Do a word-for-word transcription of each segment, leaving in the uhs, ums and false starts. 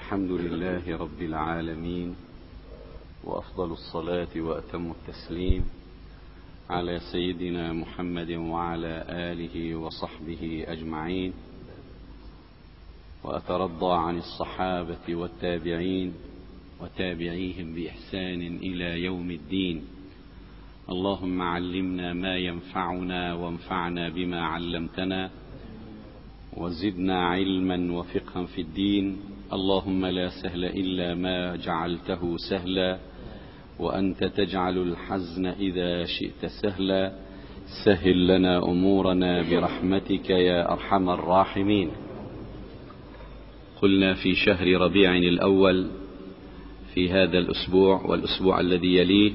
الحمد لله رب العالمين، وأفضل الصلاة وأتم التسليم على سيدنا محمد وعلى آله وصحبه أجمعين، وأترضى عن الصحابة والتابعين وتابعيهم بإحسان إلى يوم الدين. اللهم علمنا ما ينفعنا وانفعنا بما علمتنا، وزدنا علما وفقها في الدين. اللهم لا سهل إلا ما جعلته سهلا، وأنت تجعل الحزن إذا شئت سهلا. سهل لنا أمورنا برحمتك يا أرحم الراحمين. قلنا في شهر ربيع الأول في هذا الأسبوع والأسبوع الذي يليه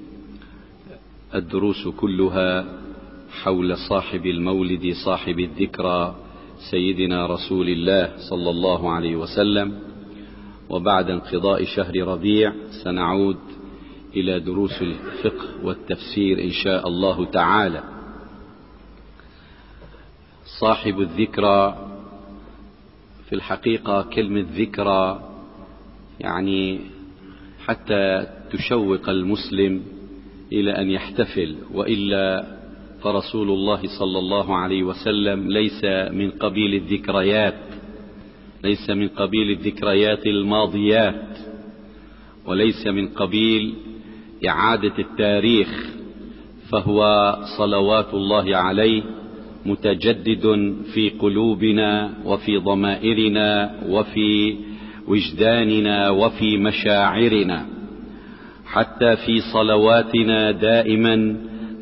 الدروس كلها حول صاحب المولد صاحب الذكرى سيدنا رسول الله صلى الله عليه وسلم. وبعد انقضاء شهر ربيع سنعود إلى دروس الفقه والتفسير إن شاء الله تعالى. صاحب الذكرى في الحقيقة كلمة ذكرى يعني حتى تشوق المسلم إلى أن يحتفل، وإلا فرسول الله صلى الله عليه وسلم ليس من قبيل الذكريات، ليس من قبيل الذكريات الماضيات، وليس من قبيل إعادة التاريخ، فهو صلوات الله عليه متجدد في قلوبنا وفي ضمائرنا وفي وجداننا وفي مشاعرنا. حتى في صلواتنا دائما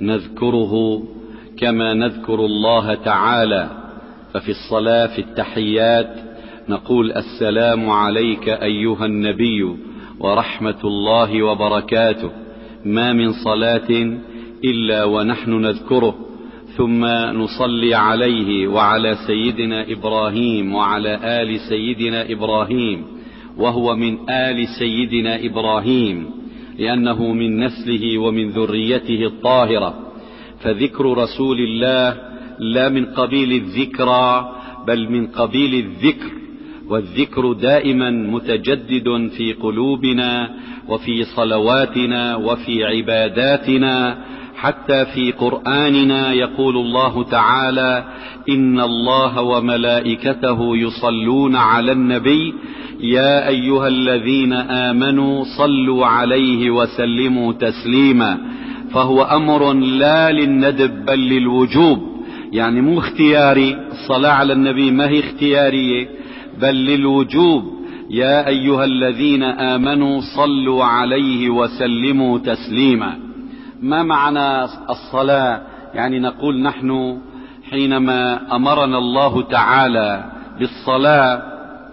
نذكره كما نذكر الله تعالى. ففي الصلاة في التحيات نقول السلام عليك أيها النبي ورحمة الله وبركاته. ما من صلاة إلا ونحن نذكره، ثم نصلي عليه وعلى سيدنا إبراهيم وعلى آل سيدنا إبراهيم، وهو من آل سيدنا إبراهيم لأنه من نسله ومن ذريته الطاهرة. فذكر رسول الله لا من قبيل الذكرى بل من قبيل الذكر، والذكر دائما متجدد في قلوبنا وفي صلواتنا وفي عباداتنا. حتى في قرآننا يقول الله تعالى: إن الله وملائكته يصلون على النبي يا أيها الذين آمنوا صلوا عليه وسلموا تسليما. فهو أمر لا للندب بل للوجوب، يعني مو اختياري. الصلاة على النبي ما هي اختيارية بل للوجوب. يا أيها الذين آمنوا صلوا عليه وسلموا تسليما. ما معنى الصلاة؟ يعني نقول نحن حينما أمرنا الله تعالى بالصلاة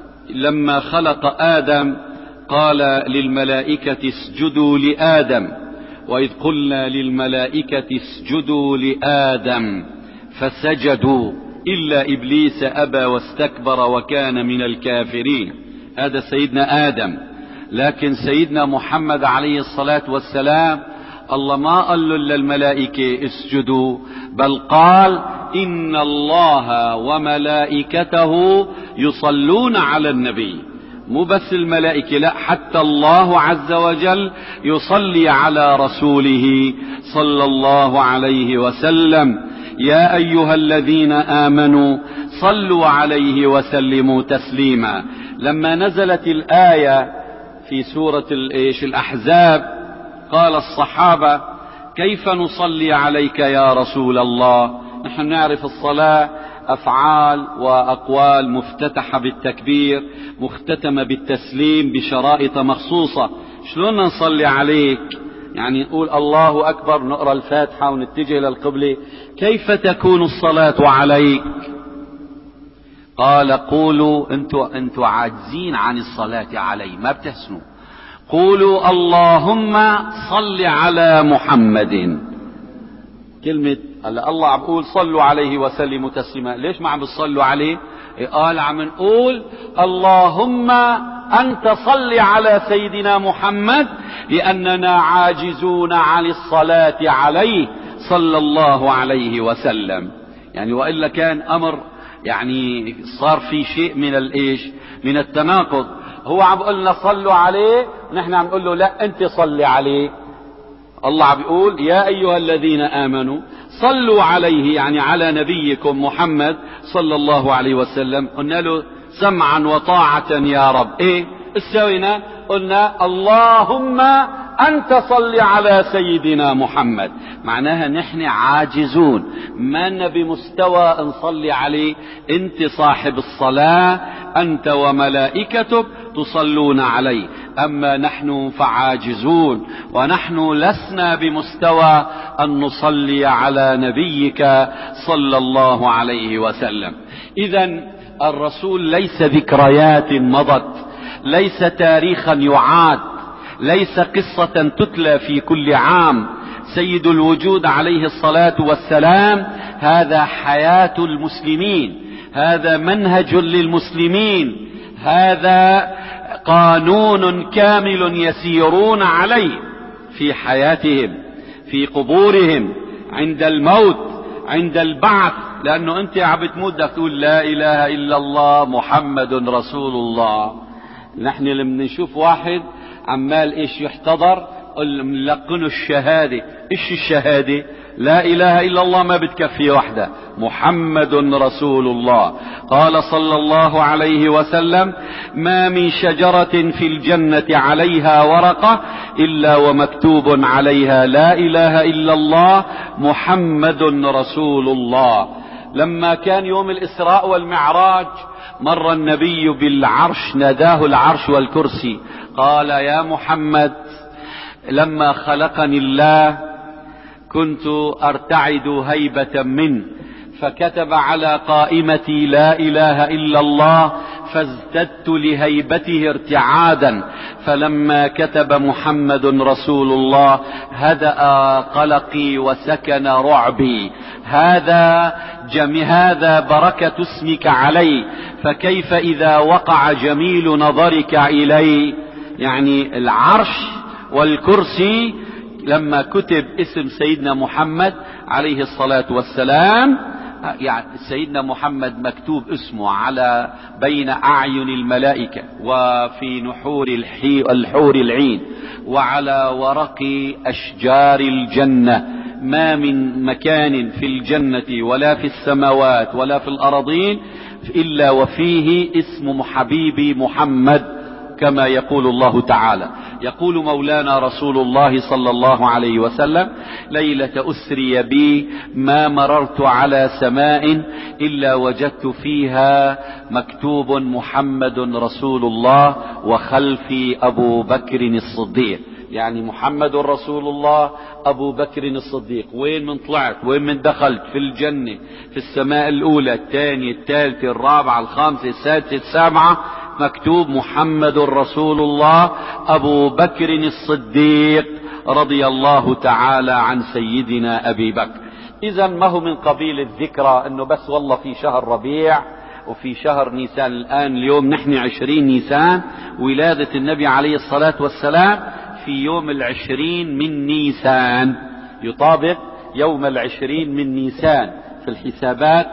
لما خلق آدم قال للملائكة اسجدوا لآدم، وإذ قلنا للملائكة اسجدوا لآدم فسجدوا إلا إبليس أبى واستكبر وكان من الكافرين. هذا سيدنا آدم. لكن سيدنا محمد عليه الصلاة والسلام الله ما قال له للملائكة اسجدوا، بل قال إن الله وملائكته يصلون على النبي. مو بس الملائكة، لا، حتى الله عز وجل يصلي على رسوله صلى الله عليه وسلم. يا أيها الذين آمنوا صلوا عليه وسلموا تسليما. لما نزلت الآية في سورة الأحزاب قال الصحابة: كيف نصلي عليك يا رسول الله؟ نحن نعرف الصلاة أفعال وأقوال مفتتحة بالتكبير مختتمة بالتسليم بشرائط مخصوصة. شلون نصلي عليك؟ يعني نقول الله أكبر، نقرأ الفاتحة ونتجه للقبلة. كيف تكون الصلاة عليك؟ قال: قولوا انتوا انتوا عاجزين عن الصلاة علي، ما بتحسنوا. قولوا اللهم صل على محمد. كلمة الله عم بقول صلوا عليه وسلموا تسليما. ليش ما عم بتصلوا عليه؟ قال عم نقول اللهم أنت صل على سيدنا محمد لأننا عاجزون عن الصلاة عليه صلى الله عليه وسلم. يعني وإلا كان أمر يعني صار في شيء من الإيش من التناقض. هو عم بيقول لنا صلوا عليه، ونحن عم نقول له لا انت صلي عليه. الله عم بيقول يا ايها الذين امنوا صلوا عليه، يعني على نبيكم محمد صلى الله عليه وسلم. قلنا له سمعا وطاعة يا رب. ايه استوينا؟ قلنا اللهم انت صل على سيدنا محمد. معناها نحن عاجزون، ما بمستوى نصلي عليه. انت صاحب الصلاة، انت وملائكتك تصلون عليه، اما نحن فعاجزون، ونحن لسنا بمستوى ان نصلي على نبيك صلى الله عليه وسلم. اذا الرسول ليس ذكريات مضت، ليس تاريخا يعاد، ليس قصة تتلى في كل عام. سيد الوجود عليه الصلاة والسلام هذا حياة المسلمين، هذا منهج للمسلمين، هذا قانون كامل يسيرون عليه في حياتهم، في قبورهم، عند الموت، عند البعث. لانه انت عم بتموت بدك تقول لا اله الا الله محمد رسول الله. نحن لما نشوف واحد عمال ايش يحتضر نلقنه الشهادة. ايش الشهادة؟ لا اله الا الله ما بتكفي وحده، محمد رسول الله. قال صلى الله عليه وسلم ما من شجرة في الجنة عليها ورقة الا ومكتوب عليها لا اله الا الله محمد رسول الله. لما كان يوم الاسراء والمعراج مر النبي بالعرش، ناداه العرش والكرسي، قال يا محمد لما خلقني الله كنت ارتعد هيبة منه، فكتب على قائمتي لا اله الا الله فازددت لهيبته ارتعادا، فلما كتب محمد رسول الله هدأ قلقي وسكن رعبي. هذا جميع هذا بركة اسمك علي، فكيف اذا وقع جميل نظرك الي؟ يعني العرش والكرسي لما كتب اسم سيدنا محمد عليه الصلاة والسلام، يعني سيدنا محمد مكتوب اسمه على بين اعين الملائكة وفي نحور الحور العين وعلى ورق اشجار الجنة. ما من مكان في الجنة ولا في السماوات ولا في الارضين الا وفيه اسم حبيبي محمد، كما يقول الله تعالى. يقول مولانا رسول الله صلى الله عليه وسلم ليلة أسري بي ما مررت على سماء إلا وجدت فيها مكتوب محمد رسول الله وخلفي أبو بكر الصديق. يعني محمد رسول الله أبو بكر الصديق. وين من طلعت، وين من دخلت في الجنة، في السماء الأولى، الثانية، الثالثة، الرابعة، الخامسة، السادسة، السابعة، مكتوب محمد رسول الله أبو بكر الصديق رضي الله تعالى عن سيدنا أبي بكر. إذا ما هو من قبيل الذكرى أنه بس والله في شهر ربيع وفي شهر نيسان. الآن اليوم نحن عشرين نيسان، ولادة النبي عليه الصلاة والسلام في يوم العشرين من نيسان، يطابق يوم العشرين من نيسان في الحسابات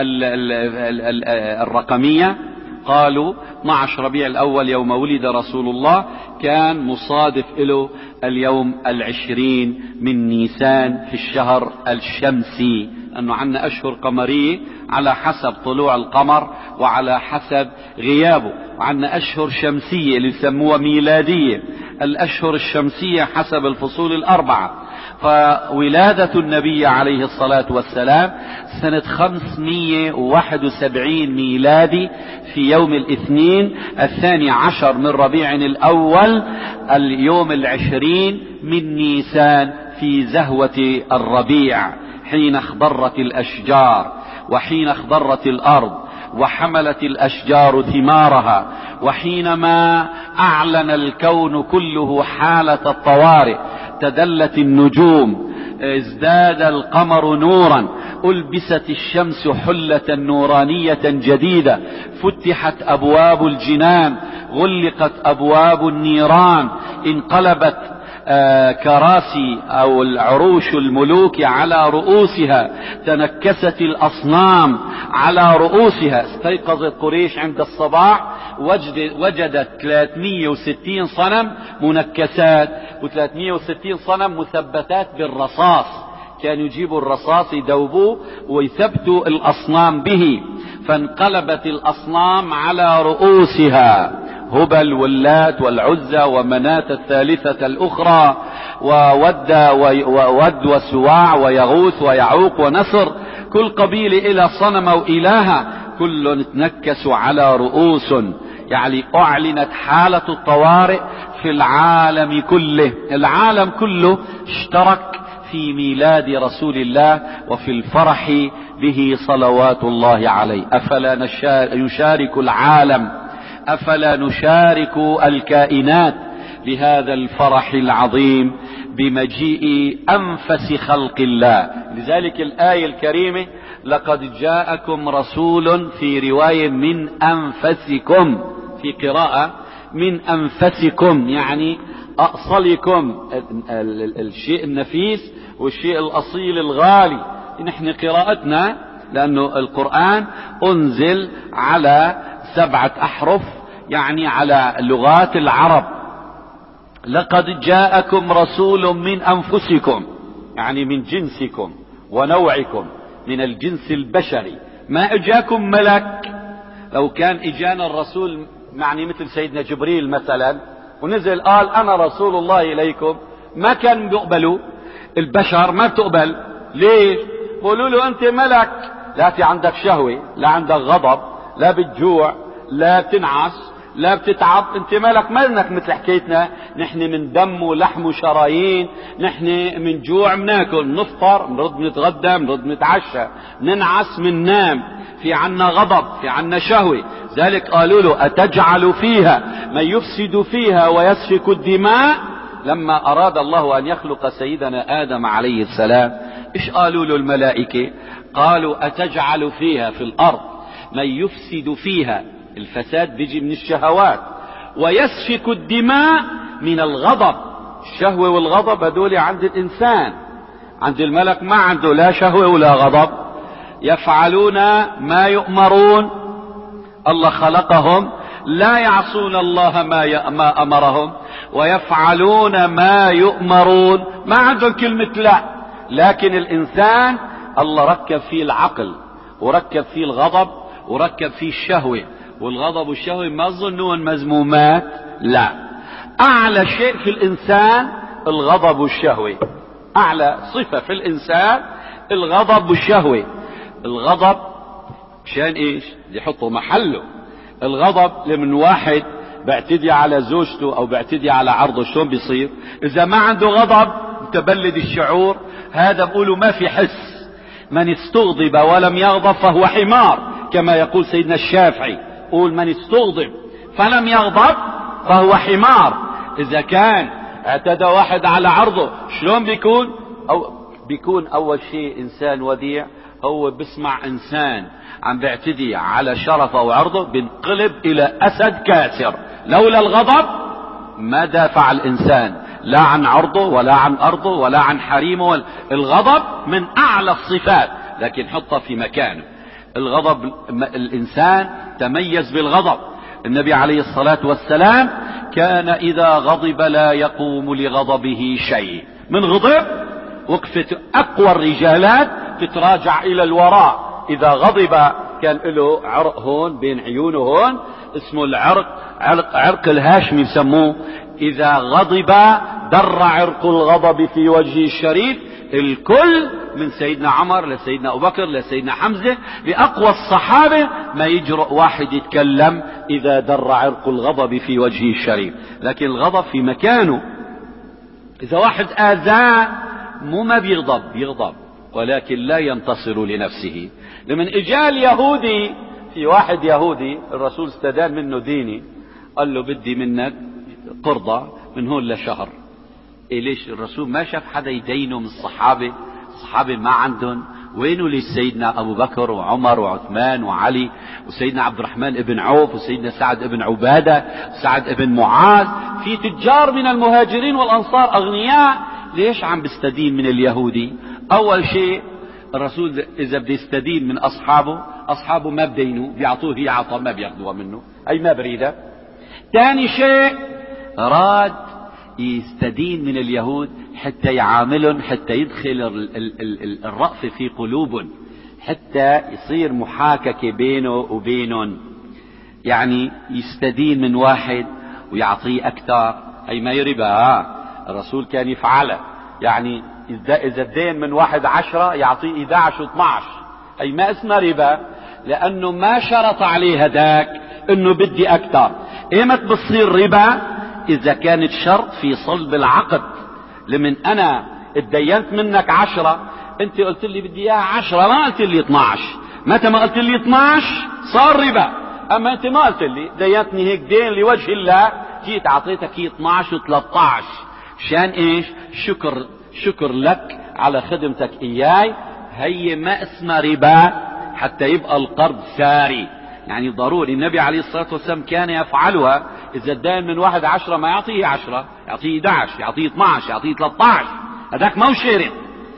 الرقمية. قالوا اثني عشر ربيع الأول يوم ولد رسول الله كان مصادف له اليوم العشرين من نيسان في الشهر الشمسي، أنه عندنا أشهر قمرية على حسب طلوع القمر وعلى حسب غيابه، وعندنا أشهر شمسية اللي يسموها ميلادية. الأشهر الشمسية حسب الفصول الأربعة. فولادة النبي عليه الصلاة والسلام سنة خمسمائة وواحد وسبعين ميلادي في يوم الاثنين الثاني عشر من ربيع الأول اليوم العشرين من نيسان في زهوة الربيع، حين اخضرت الأشجار وحين اخضرت الأرض وحملت الأشجار ثمارها، وحينما أعلن الكون كله حالة الطوارئ، تدلت النجوم، ازداد القمر نورا، ألبست الشمس حلة نورانية جديدة، فتحت أبواب الجنان، غلقت أبواب النيران، انقلبت كراسي أو العروش الملوك على رؤوسها، تنكست الأصنام على رؤوسها. استيقظت قريش عند الصباح وجدت ثلاثمئة وستين صنم منكسات وثلاثمئة وستين صنم مثبتات بالرصاص. كانوا يجيبوا الرصاص يذوبوه ويثبتوا الأصنام به، فانقلبت الأصنام على رؤوسها، هبل واللات والعزى ومناة الثالثة الأخرى وود وود وسواع ويغوث ويعوق ونصر، كل قبيلة إلى صنم وإلهة، كل تنكسوا على رؤوس. يعني أعلنت حالة الطوارئ في العالم كله. العالم كله اشترك في ميلاد رسول الله وفي الفرح به صلوات الله عليه. أفلا نشارك العالم، أفلا نشارك الكائنات بهذا الفرح العظيم بمجيء أنفس خلق الله؟ لذلك الآية الكريمة لقد جاءكم رسول، في رواية من أنفسكم، في قراءة من أنفسكم، يعني أصلكم، الشيء النفيس والشيء الأصيل الغالي. نحن قراءتنا لأنه القرآن أنزل على سبعة أحرف، يعني على لغات العرب. لقد جاءكم رسول من أنفسكم، يعني من جنسكم ونوعكم، من الجنس البشري. ما اجاكم ملك. لو كان اجانا الرسول يعني مثل سيدنا جبريل مثلا ونزل قال انا رسول الله اليكم، ما كان بيقبلوا. البشر ما بتقبل. ليش؟ بقولوا له انت ملك، لا في عندك شهوة، لا عندك غضب، لا بتجوع، لا بتنعس، لا بتتعب، انت ملك. ما لنك مثل حكايتنا، نحن من دم ولحم وشرايين، نحن من جوع مناكل، نفطر نرد نتغدى نرد نتعشى، ننعس من نام، في عنا غضب، في عنا شهوة. ذلك قالوا له أتجعل فيها من يفسد فيها ويسفك الدماء. لما أراد الله أن يخلق سيدنا آدم عليه السلام، إيش قالوا له الملائكة؟ قالوا أتجعل فيها في الأرض من يفسد فيها، الفساد بيجي من الشهوات، ويسفك الدماء من الغضب. الشهوة والغضب هذول عند الإنسان، عند الملك ما عنده لا شهوة ولا غضب. يفعلون ما يؤمرون، الله خلقهم لا يعصون الله ما, ما أمرهم ويفعلون ما يؤمرون. ما عندهم كلمة لا. لكن الإنسان الله ركب فيه العقل وركب فيه الغضب وركب فيه الشهوة. والغضب والشهوة ما ظنون مذمومات، لا، أعلى شيء في الإنسان الغضب والشهوة. أعلى صفة في الإنسان الغضب والشهوة. الغضب مشان إيش؟ يحطوا محله. الغضب لمن واحد بيعتدي على زوجته أو بيعتدي على عرضه، شلون بيصير؟ إذا ما عنده غضب متبلد الشعور، هذا بقولوا ما في حس. من استغضب ولم يغضب فهو حمار، كما يقول سيدنا الشافعي، قول من استغضب فلم يغضب فهو حمار. إذا كان اعتدى واحد على عرضه شلون بيكون؟ أو بيكون أول شيء إنسان وديع. هو بسمع إنسان عم بيعتدي على شرفه أو عرضه بينقلب إلى أسد كاسر. لولا الغضب ما دافع الإنسان لا عن عرضه ولا عن أرضه ولا عن حريمه. الغضب من أعلى الصفات، لكن حطه في مكانه. الغضب، الإنسان تميز بالغضب. النبي عليه الصلاة والسلام كان إذا غضب لا يقوم لغضبه شيء. من غضب وقفت أقوى الرجالات تتراجع إلى الوراء. إذا غضب كان له عرق هون بين عيونه هون، اسمه العرق، عرق, عرق الهاشمي بسموه. إذا غضب در عرق الغضب في وجهه الشريف. الكل من سيدنا عمر لسيدنا أبو بكر لسيدنا حمزة لأقوى الصحابة ما يجرؤ واحد يتكلم إذا در عرق الغضب في وجهه الشريف. لكن الغضب في مكانه. إذا واحد آذاه مو ما بيغضب، بيغضب ولكن لا ينتصر لنفسه. لمن اجا اليهودي، في واحد يهودي الرسول استدان منه ديني، قال له بدي منك قرضة من هون لشهر. إيه ليش؟ الرسول ما شاف حدا يدينه من الصحابة. الصحابة ما عندهم وينه ليش سيدنا أبو بكر وعمر وعثمان وعلي وسيدنا عبد الرحمن ابن عوف وسيدنا سعد ابن عبادة وسعد ابن معاذ، في تجار من المهاجرين والأنصار أغنياء، ليش عم بيستدين من اليهودي؟ أول شيء الرسول إذا بده يستدين من أصحابه، أصحابه ما بدينه، بيعطوه هي عطاء ما بياخذوها منه، أي ما بريدة. ثاني شيء راد يستدين من اليهود حتى يعاملهم، حتى يدخل ال ال ال الرأف في قلوبهم، حتى يصير محاككة بينه وبينهم. يعني يستدين من واحد ويعطيه أكثر، أي ما يربى. الرسول كان يفعله، يعني إذا الدين من واحد عشرة يعطيه إحدى عشر واثني عشر، أي ما اسمه ربا، لأنه ما شرط عليه هداك إنه بدي أكثر. إيمت بتصير ربا؟ إذا كانت شرط في صلب العقد. لمن أنا اتدينت منك عشرة، أنت قلت لي بدي إياها عشرة، ما قلت لي اثني عشر، متى ما قلت لي اثني عشر صار ربا. أما أنت ما قلت لي، دينتني هيك دين لوجه الله، جيت أعطيتك هي اثني عشر وثلاثة عشر، شان إيش؟ شكر شكر لك على خدمتك إياي. هي ما اسمها ربا حتى يبقى القرض ساري. يعني ضروري النبي عليه الصلاة والسلام كان يفعلها. إذا الدين من واحد عشرة ما يعطيه عشرة، يعطيه إحدى عشر، يعطيه اثني عشر، يعطيه ثلاثة عشر، هذاك ما هو شرط.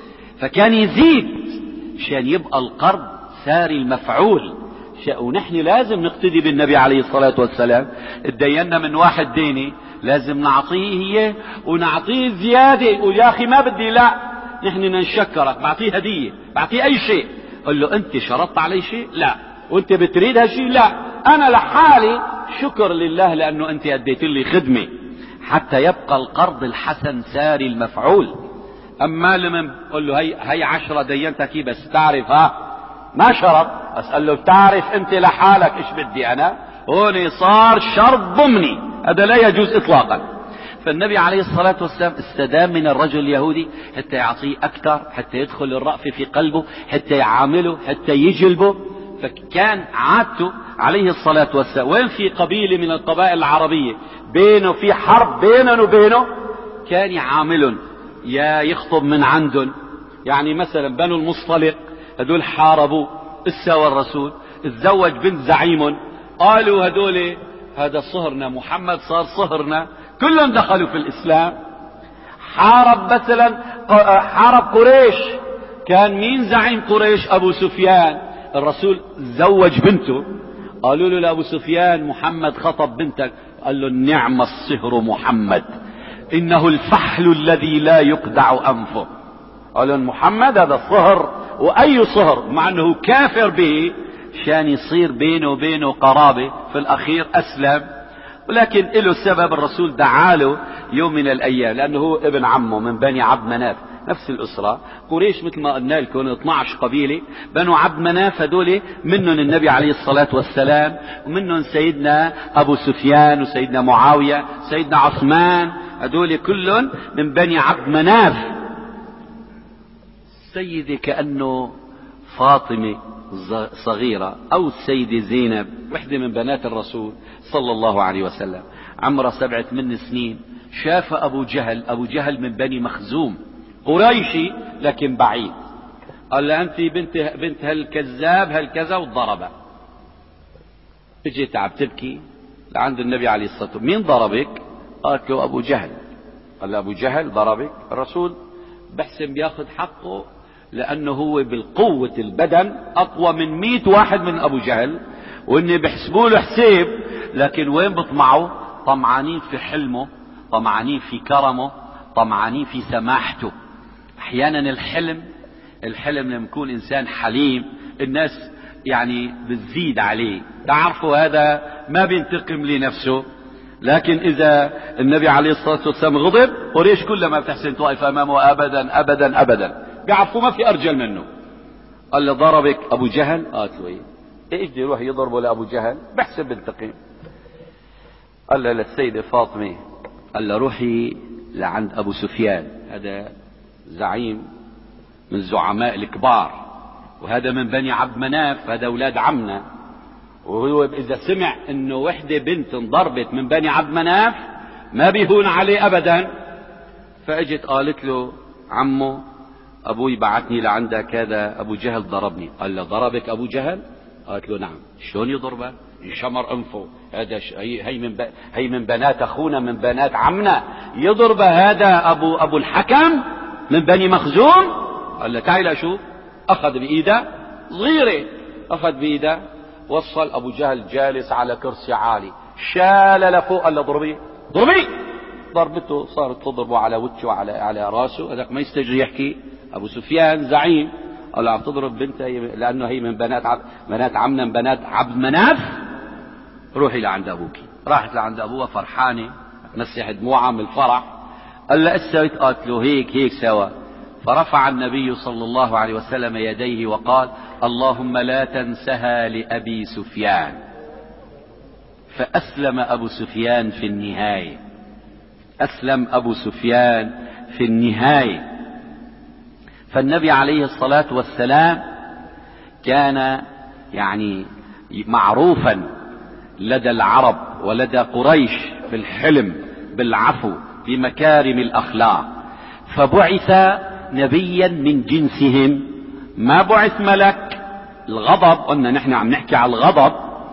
فكان يزيد شان يبقى القرض ساري المفعول. ونحن لازم نقتدي بالنبي عليه الصلاة والسلام. اتدينا من واحد ديني لازم نعطيه هي ونعطيه زيادة. يقول يا أخي ما بدي، لا نحن نشكرك، بعطيه هدية، بعطيه أي شيء. قل له أنت شرطت علي شيء؟ لا. وأنت بتريد هالشيء؟ لا. أنا لحالي شكر لله لأنه أنت أديت لي خدمة، حتى يبقى القرض الحسن ساري المفعول. أما لمن قل له هي, هي عشرة دينتك بس تعرف، ها ما شرط، أسأل له تعرف أنت لحالك إيش بدي أنا؟ هون صار شرط ضمني، هذا لا يجوز إطلاقا. فالنبي عليه الصلاة والسلام استدام من الرجل اليهودي حتى يعطيه أكثر، حتى يدخل الرأفة في قلبه، حتى يعامله، حتى يجلبه. فكان عادته عليه الصلاة والسلام وين في قبيلة من القبائل العربية بينه في حرب بينه وبينه، كان يعاملهم يا يخطب من عندهم. يعني مثلا بنو المصطلق هدول حاربوا السوى الرسول، اتزوج بنت زعيم، قالوا هدول هذا صهرنا، محمد صار صهرنا، كلهم دخلوا في الإسلام. حارب مثلا حارب قريش، كان مين زعيم قريش؟ أبو سفيان. الرسول زوج بنته، قالوا له لأبو سفيان محمد خطب بنتك، قال له نعم الصهر محمد، إنه الفحل الذي لا يقدع أنفه. قالوا محمد هذا الصهر، وأي صهر، مع أنه كافر به، شان يصير بينه وبينه قرابة. في الأخير أسلم، ولكن له سبب. الرسول دعاله يوم من الأيام، لأنه هو ابن عمه من بني عبد مناف، نفس الأسرة. قريش مثل ما قلنا لكم اثني عشر قبيلة، بنو عبد مناف هذول منهم النبي عليه الصلاة والسلام، ومنهم سيدنا أبو سفيان وسيدنا معاوية، سيدنا عثمان، هذول كلهم من بني عبد مناف. سيدة كأنه فاطمة صغيرة، أو السيدة زينب، وحدة من بنات الرسول صلى الله عليه وسلم، عمرها سبعة ثمان سنين، شاف أبو جهل. أبو جهل من بني مخزوم، قريشي لكن بعيد. قال له أنت بنت بنت هالكذاب هالكذا، وضربها. اجت عم تبكي لعند النبي عليه الصلاة والسلام، مين ضربك؟ قالت له أبو جهل. قال له أبو جهل ضربك؟ الرسول بحسن بياخذ حقه، لأنه هو بالقوة البدن أقوى من مئة واحد من أبو جهل، وإني بحسبوا له حساب. لكن وين بطمعوا؟ طمعانين في حلمه، طمعانين في كرمه، طمعانين في سماحته. أحيانا الحلم الحلم لما يكون إنسان حليم الناس يعني بتزيد عليه، تعرفوا هذا ما بينتقم لنفسه. لكن إذا النبي عليه الصلاة والسلام غضب، قريش كلها ما بتحسن توقف أمامه أبدا أبدا أبدا، بيعرفوا ما في أرجل منه. قال له ضربك أبو جهل؟ قالت له إيه؟ إيش بده يروح يضربه لأبو جهل؟ بحسب بنتقم. قال له للسيدة فاطمة، قال له روحي لعند أبو سفيان، هذا زعيم من زعماء الكبار، وهذا من بني عبد مناف، هذا أولاد عمنا، وهو إذا سمع إنه وحدة بنت انضربت من بني عبد مناف ما بيهون عليه أبدا. فأجت قالت له عمه، ابوي بعثني لعندك، هذا ابو جهل ضربني. قال له ضربك ابو جهل؟ قالت له نعم. شلون يضربه؟ يشمر انفه، هذا ش... هي من ب... هي من بنات اخونا، من بنات عمنا، يضربه هذا ابو ابو الحكم من بني مخزوم. قال له تعال اشوف. اخذ بايده صغيره، اخذ بايده وصل ابو جهل جالس على كرسي عالي، شال لفوق. قال له ضربي ضربي. ضربته صارت تضربه على وجهه وعلى على راسه. هذاك ما يستجري يحكي. ابو سفيان زعيم قال له عم تضرب بنتها لانه هي من بنات عب... بنات عمنا، من بنات عبد مناف. روحي لعند ابوك. راحت لعند ابوها فرحانه مسح دموعها من الفرح. قال له ايش سويت؟ قالت له هيك هيك سوا. فرفع النبي صلى الله عليه وسلم يديه وقال اللهم لا تنسها لأبي سفيان. فأسلم أبو سفيان في النهاية. أسلم أبو سفيان في النهاية. فالنبي عليه الصلاة والسلام كان يعني معروفا لدى العرب ولدى قريش في الحلم بالعفو بمكارم الأخلاق. فبعث نبيا من جنسهم، ما بعث ملك. الغضب، قلنا نحن عم نحكي على الغضب.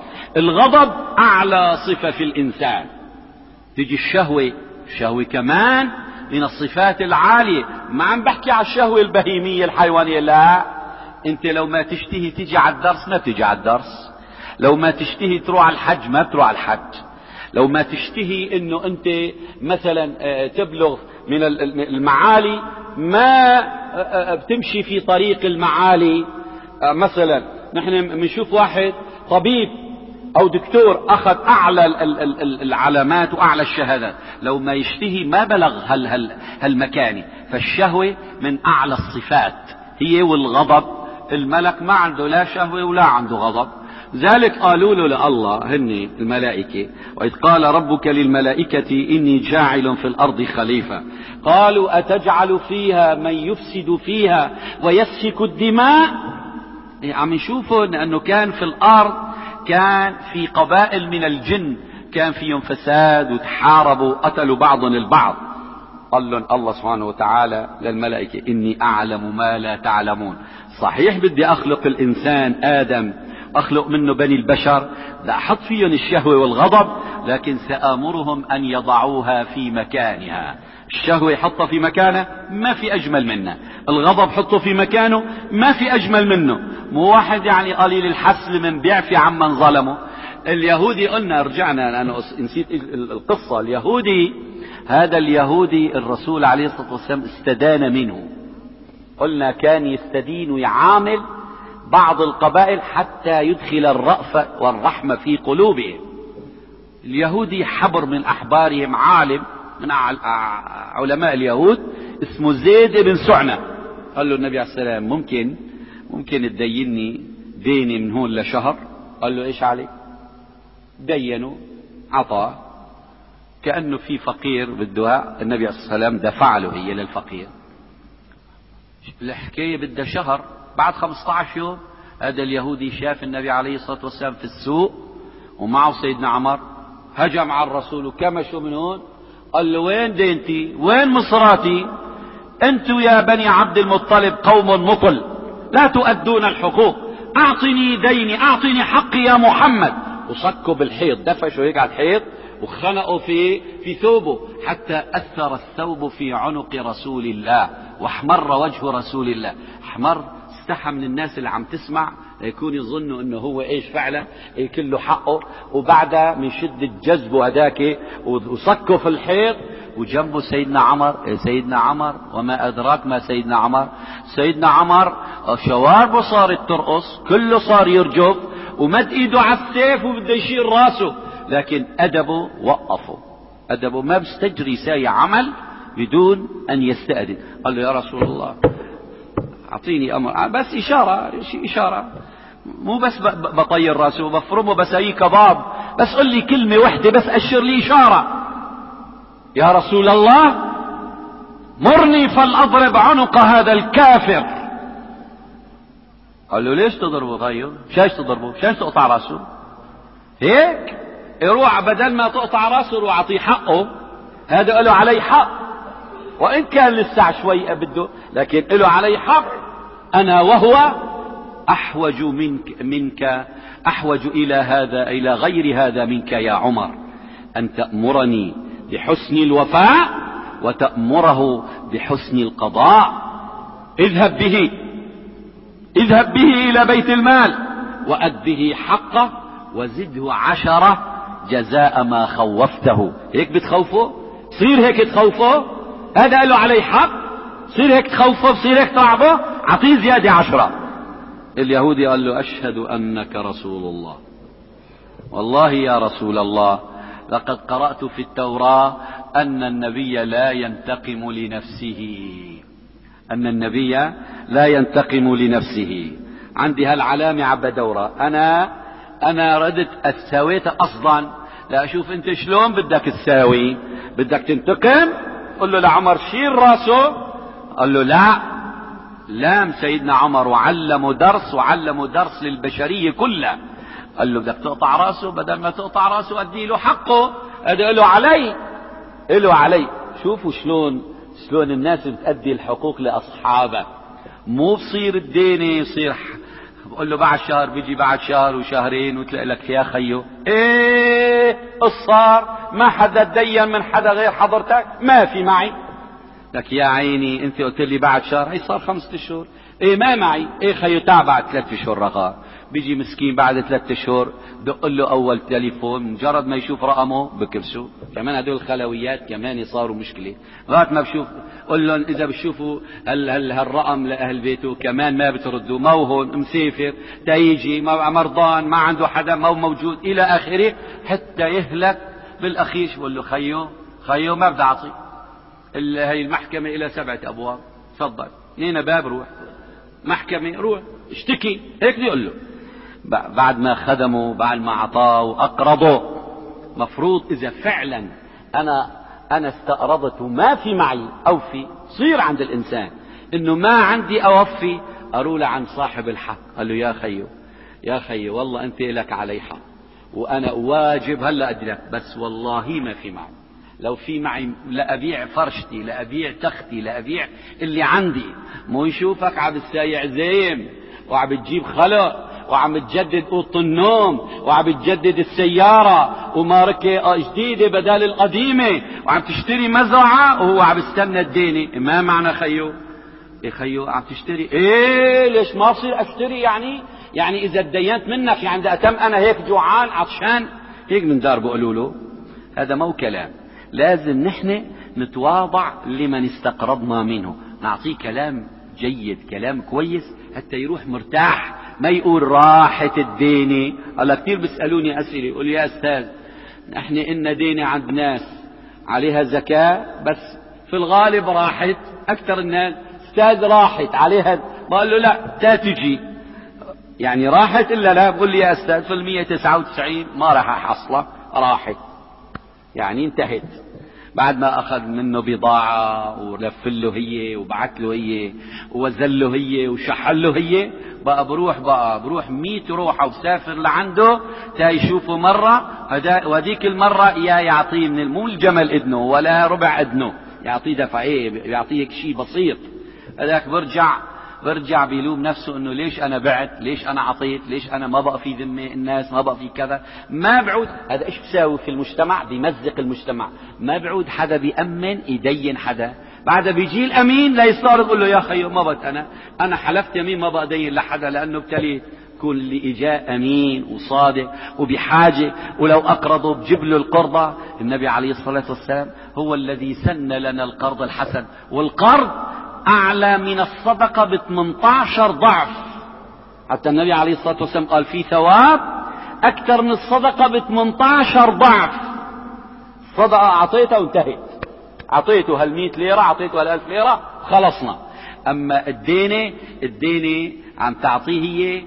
الغضب أعلى صفة في الإنسان. تيجي الشهوة، الشهوة كمان من الصفات العالية. ما عم بحكي على الشهوة البهيمية الحيوانية، لا. انت لو ما تشتهي تيجي على الدرس ما بتيجي على الدرس. لو ما تشتهي تروح على الحج ما بتروح على الحج. لو ما تشتهي انه انت مثلا تبلغ من المعالي ما بتمشي في طريق المعالي. مثلا نحن بنشوف واحد طبيب او دكتور اخذ اعلى العلامات واعلى الشهادات، لو ما يشتهي ما بلغ هالمكانه. فالشهوة من اعلى الصفات هي. والغضب الملك ما عنده لا شهوة ولا عنده غضب. ذلك قالوا له لله هن الملائكة وإذ قال ربك للملائكة إني جاعل في الأرض خليفة قالوا أتجعل فيها من يفسد فيها ويسفك الدماء. عم نشوفوا أنه كان في الأرض كان في قبائل من الجن كان فيهم فساد وتحاربوا قتلوا بعضهم البعض. قال لهم الله سبحانه وتعالى للملائكة إني أعلم ما لا تعلمون. صحيح بدي أخلق الإنسان آدم، أخلق منه بني البشر، لا أحط فيهم الشهوة والغضب، لكن سآمرهم أن يضعوها في مكانها. الشهوة حطها في مكانها ما في أجمل منها، الغضب حطه في مكانه ما في أجمل منه. مو واحد يعني قليل الحسل من بيعفي عمن ظلمه. اليهودي قلنا رجعنا أنا نسيت القصة. اليهودي هذا اليهودي الرسول عليه الصلاة والسلام استدان منه. قلنا كان يستدين ويعامل بعض القبائل حتى يدخل الرأفة والرحمة في قلوبهم. اليهودي حبر من أحبارهم عالم من علماء اليهود اسمه زيد بن سعنة. قال له النبي عليه السلام ممكن ممكن تديني ديني من هون لشهر؟ قال له ايش عليك؟ دينه عطاه كأنه في فقير بده. النبي عليه السلام دفع له هي للفقير. الحكاية بدها شهر. بعد خمسة عشر يوم هذا اليهودي شاف النبي عليه الصلاة والسلام في السوق ومعه سيدنا عمر، هجم على الرسول وكمشوا من هون. قال له وين دينتي؟ وين مصراتي؟ انتوا يا بني عبد المطلب قوم مطل لا تؤدون الحقوق، اعطني ديني، اعطني حقي يا محمد. وصكوا بالحيط، دفشوا هيك على الحيط وخنقوا في في ثوبه حتى اثر الثوب في عنق رسول الله واحمر وجه رسول الله. احمر، استحى من الناس اللي عم تسمع يكون يظنوا انه هو ايش فعلا كله حقه. وبعدها من شدة جذبه هداك وصكوا في الحيط وجنبه سيدنا عمر. سيدنا عمر وما ادراك ما سيدنا عمر. سيدنا عمر شواربه صارت ترقص، كله صار يرجف ومد ايده على السيف وبده يشيل راسه، لكن ادبه وقفه. ادبه ما بيستجري ساي عمل بدون ان يستأذن. قال له يا رسول الله اعطيني امر، بس اشارة اشارة، مو بس بطير راسه وبفرمه بس اي كباب، بس قل لي كلمة واحدة بس اشر لي اشارة. يا رسول الله مرني فلأضرب عنق هذا الكافر. قال له ليش تضربه؟ طيب شايش تضربه؟ شايش تقطع راسه؟ هيك يروح بدل ما تقطع راسه روح اعطيه حقه. هذا قالوا علي حق. وإن كان لسه شوي بده، لكن له علي حق. أنا وهو أحوج منك منك أحوج إلى هذا إلى غير هذا منك يا عمر، أن تأمرني بحسن الوفاء وتأمره بحسن القضاء. اذهب به اذهب به إلى بيت المال وأده حقه وزده عشرة جزاء ما خوفته. هيك بتخوفه؟ صير هيك تخوفه؟ هذا له علي حق؟ صير هيك تخوفه؟ صير هيك تعبه؟ عطيه زيادة عشرة. اليهودي قال له أشهد أنك رسول الله. والله يا رسول الله لقد قرأت في التوراة أن النبي لا ينتقم لنفسه أن النبي لا ينتقم لنفسه. عندي هالعلامة عبدورة. أنا أنا ردت أسويتها أصلا لا أشوف أنت شلون بدك تساوي. بدك تنتقم؟ قل له لعمر شيل راسه. قال له لا. لام سيدنا عمر وعلمه درس وعلمه درس للبشرية كلها. قال له بدك تقطع راسه؟ بدل ما تقطع راسه أدي له حقه. هذا له علي له علي. شوفوا شلون شلون الناس بتأدي الحقوق لأصحابها. مو بصير الديني يصير بقول له بعد شهر بيجي بعد شهر وشهرين وتلاقي لك يا خيو ايه الصار ما حدا تدين من حدا غير حضرتك ما في معي. لك يا عيني انت قلت لي بعد شهر، هي صار خمسة اشهر. ايه ما معي. ايه خيو تعال بعد ثلاثة اشهر رقم. بيجي مسكين بعد ثلاثة اشهر دق له اول تليفون، مجرد ما يشوف رقمه بكرسه. كمان هدول الخلويات كمان صاروا مشكلة. وقت ما بشوف قل لهم اذا بشوفوا هال هال هالرقم لاهل بيته كمان ما بتردوا. موهن مسافر تيجي مرضان ما عنده حدا مو موجود الى اخره حتى يهلك بالاخير. بقول له خيو خيو ما بدي اعطي. هي المحكمة الى سبعة ابواب. تفضل هنا باب روح محكمة روح اشتكي. هيك بيقول له بعد ما خدموا بعد ما عطاه وأقرضوا. مفروض إذا فعلا أنا أنا استقرضت وما في معي أوفي. صير عند الإنسان إنه ما عندي أوفي أروح عن صاحب الحق. قال له يا خيو يا خيو والله أنت لك علي حق وأنا واجب هلأ أدرك، بس والله ما في معي. لو في معي لأبيع فرشتي لأبيع تختي لأبيع اللي عندي. مو يشوفك عم تسايع زين وعم بتجيب خلق وعم تجدد اوضه النوم وعم تجدد السياره وماركه جديده بدال القديمه وعم تشتري مزرعه وهو عم يستنى الدينه. ما معنى خيو؟ ايه خيو عم تشتري؟ ايه ليش ما بصير اشتري؟ يعني يعني اذا تدينت منك يعني بدي اتم انا هيك جوعان عطشان. هيك من دار بقولوا له. هذا مو كلام. لازم نحن نتواضع لمن استقرضنا منه، نعطيه كلام جيد كلام كويس حتى يروح مرتاح. ما يقول راحت الدينة. الله كثير بيسألوني أسئلة يقول يا أستاذ نحن إن دينة عند ناس عليها زكاة بس في الغالب راحت. أكثر الناس أستاذ راحت عليها. بقول له لا تاتجي يعني راحت إلا لا. بقول لي يا أستاذ في المية تسعة وتسعين ما راح أحصلها راحت يعني انتهت. بعد ما أخذ منه بضاعة ولف له هي وبعت له هي ووزل له هي وشحل له هي بقى بروح بقى بروح مية روحة وسافر لعنده تا يشوفه مرة. وهذيك المرة يا يعطيه من مو الجمل إذنه ولا ربع إذنه يعطيه دفع. ايه يعطيك شيء بسيط. هذاك برجع برجع بيلوم نفسه انه ليش انا بعت ليش انا عطيت ليش انا ما بقى في ذمة الناس ما بقى في كذا. ما بعود. هذا ايش بيساوي في المجتمع؟ بيمزق المجتمع. ما بعود حدا بيأمن يدين حدا. بعد بيجي الامين لا يستغرب يقول له يا خيو ما بقى انا انا حلفت يمين ما بقى دين لحدا لانه ابتليت. كل اجاء امين وصادق وبحاجة ولو اقرضوا بجيب له القرضة. النبي عليه الصلاة والسلام هو الذي سن لنا القرض الحسن. والقرض اعلى من الصدقة ب ثمانية عشر ضعف. حتى النبي عليه الصلاة والسلام قال في ثواب اكثر من الصدقة ب ثمانية عشر ضعف. الصدقة اعطيتها وانتهت. اعطيته هالمئة ليرة اعطيته هالالف ليرة خلصنا. اما الدينة الدينة عم تعطيه هي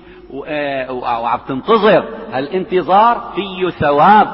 وعم تنتظر. هالانتظار فيه ثواب.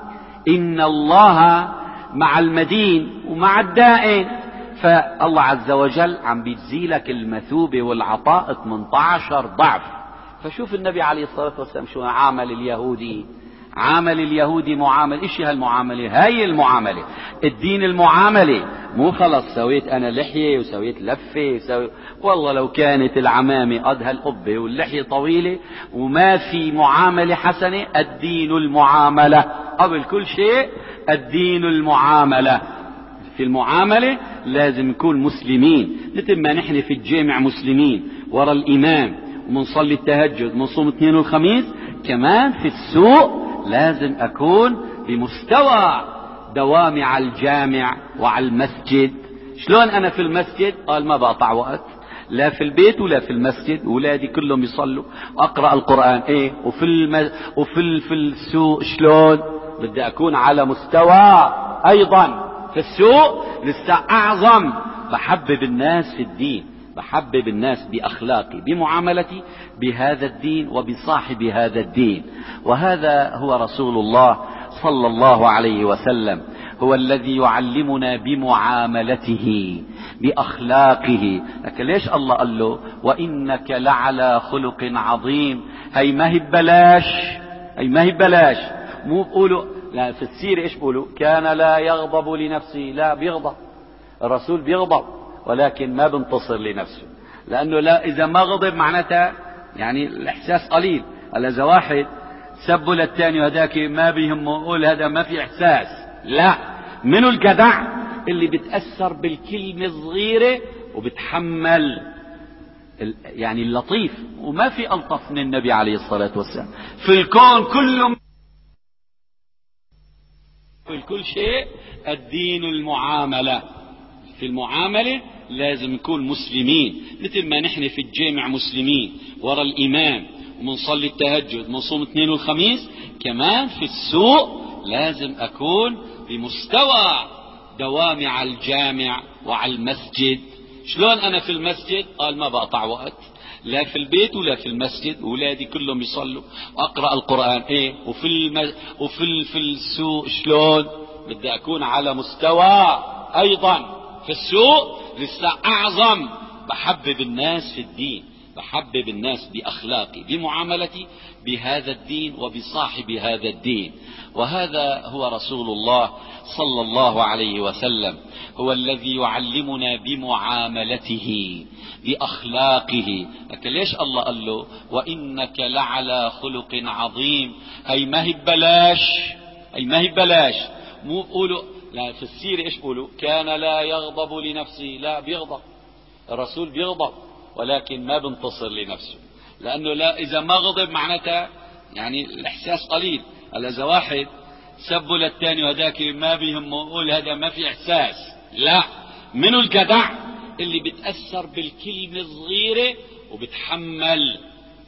ان الله مع المدين ومع الدائن. فالله عز وجل عم بيجزي لك المثوبة والعطاء ثمانية عشر ضعف. فشوف النبي عليه الصلاة والسلام شو عامل اليهودي. عامل اليهودي معامل. ايش هالمعاملة؟ هاي المعاملة الدين المعاملة مو خلص سويت انا لحية وسويت لفة وسوي والله لو كانت العمامة قد هالقبة واللحية طويلة وما في معاملة حسنة. الدين المعاملة قبل كل شيء، الدين المعاملة. في المعاملة لازم نكون مسلمين، مثل ما نحن في الجامع مسلمين ورا الإمام ومنصلي التهجد منصوم اثنين والخميس، كمان في السوق لازم أكون بمستوى دوامي على الجامع وعلى المسجد. شلون أنا في المسجد؟ قال ما بقطع وقت، لا في البيت ولا في المسجد، أولادي كلهم يصلوا أقرأ القرآن. إيه وفي الم... وفي ال... في السوق شلون؟ بدي أكون على مستوى أيضا في السوق لسه أعظم. بحبب الناس في الدين، بحبب الناس بأخلاقي بمعاملتي بهذا الدين وبصاحب هذا الدين. وهذا هو رسول الله صلى الله عليه وسلم، هو الذي يعلمنا بمعاملته بأخلاقه. لكن ليش الله قال له وإنك لعلى خلق عظيم؟ هي ما هي ببلاش، هي ما هي ببلاش. مو بقولوا لا في السيرة ايش بقولوا؟ كان لا يغضب لنفسه. لا، بيغضب الرسول، بيغضب ولكن ما بنتصر لنفسه، لأنه لا إذا ما غضب معناتها يعني الإحساس قليل. هلا إذا واحد سبوا للتاني وهداك ما بيهمه قول هذا ما في إحساس. لا، منو الجدع اللي بتأثر بالكلمة الصغيرة وبتحمل يعني اللطيف. وما في ألطف من النبي عليه الصلاة والسلام في الكون كله. في كل شيء الدين المعاملة. في المعاملة لازم نكون مسلمين، مثل ما نحن في الجامع مسلمين ورا الإمام ومنصلي التهجد منصوم اثنين والخميس، كمان في السوق لازم أكون بمستوى دوامي على الجامع وعلى المسجد. شلون أنا في المسجد؟ قال ما بقطع وقت، لا في البيت ولا في المسجد، أولادي كلهم يصلوا وأقرأ القرآن. إيه وفي الم... وفي ال... في السوق شلون؟ بدي أكون على مستوى أيضا في السوق لسه أعظم. بحبب الناس في الدين، بحبب الناس بأخلاقي بمعاملتي بهذا الدين وبصاحب هذا الدين. وهذا هو رسول الله صلى الله عليه وسلم، هو الذي يعلمنا بمعاملته بأخلاقه. لكن ليش الله قال له وإنك لعلى خلق عظيم؟ هي ما هي ببلاش، هي ما هي ببلاش. مو بقولوا لا في السيرة ايش بقولوا؟ كان لا يغضب لنفسه. لا، بيغضب الرسول، بيغضب ولكن ما بنتصر لنفسه، لأنه لا إذا ما غضب معناتها يعني الإحساس قليل. هلا إذا واحد سبوا للتاني وهداك ما بيهمه قول هذا ما في إحساس. لا، منو الجدع اللي بتأثر بالكلمة الصغيرة وبتحمل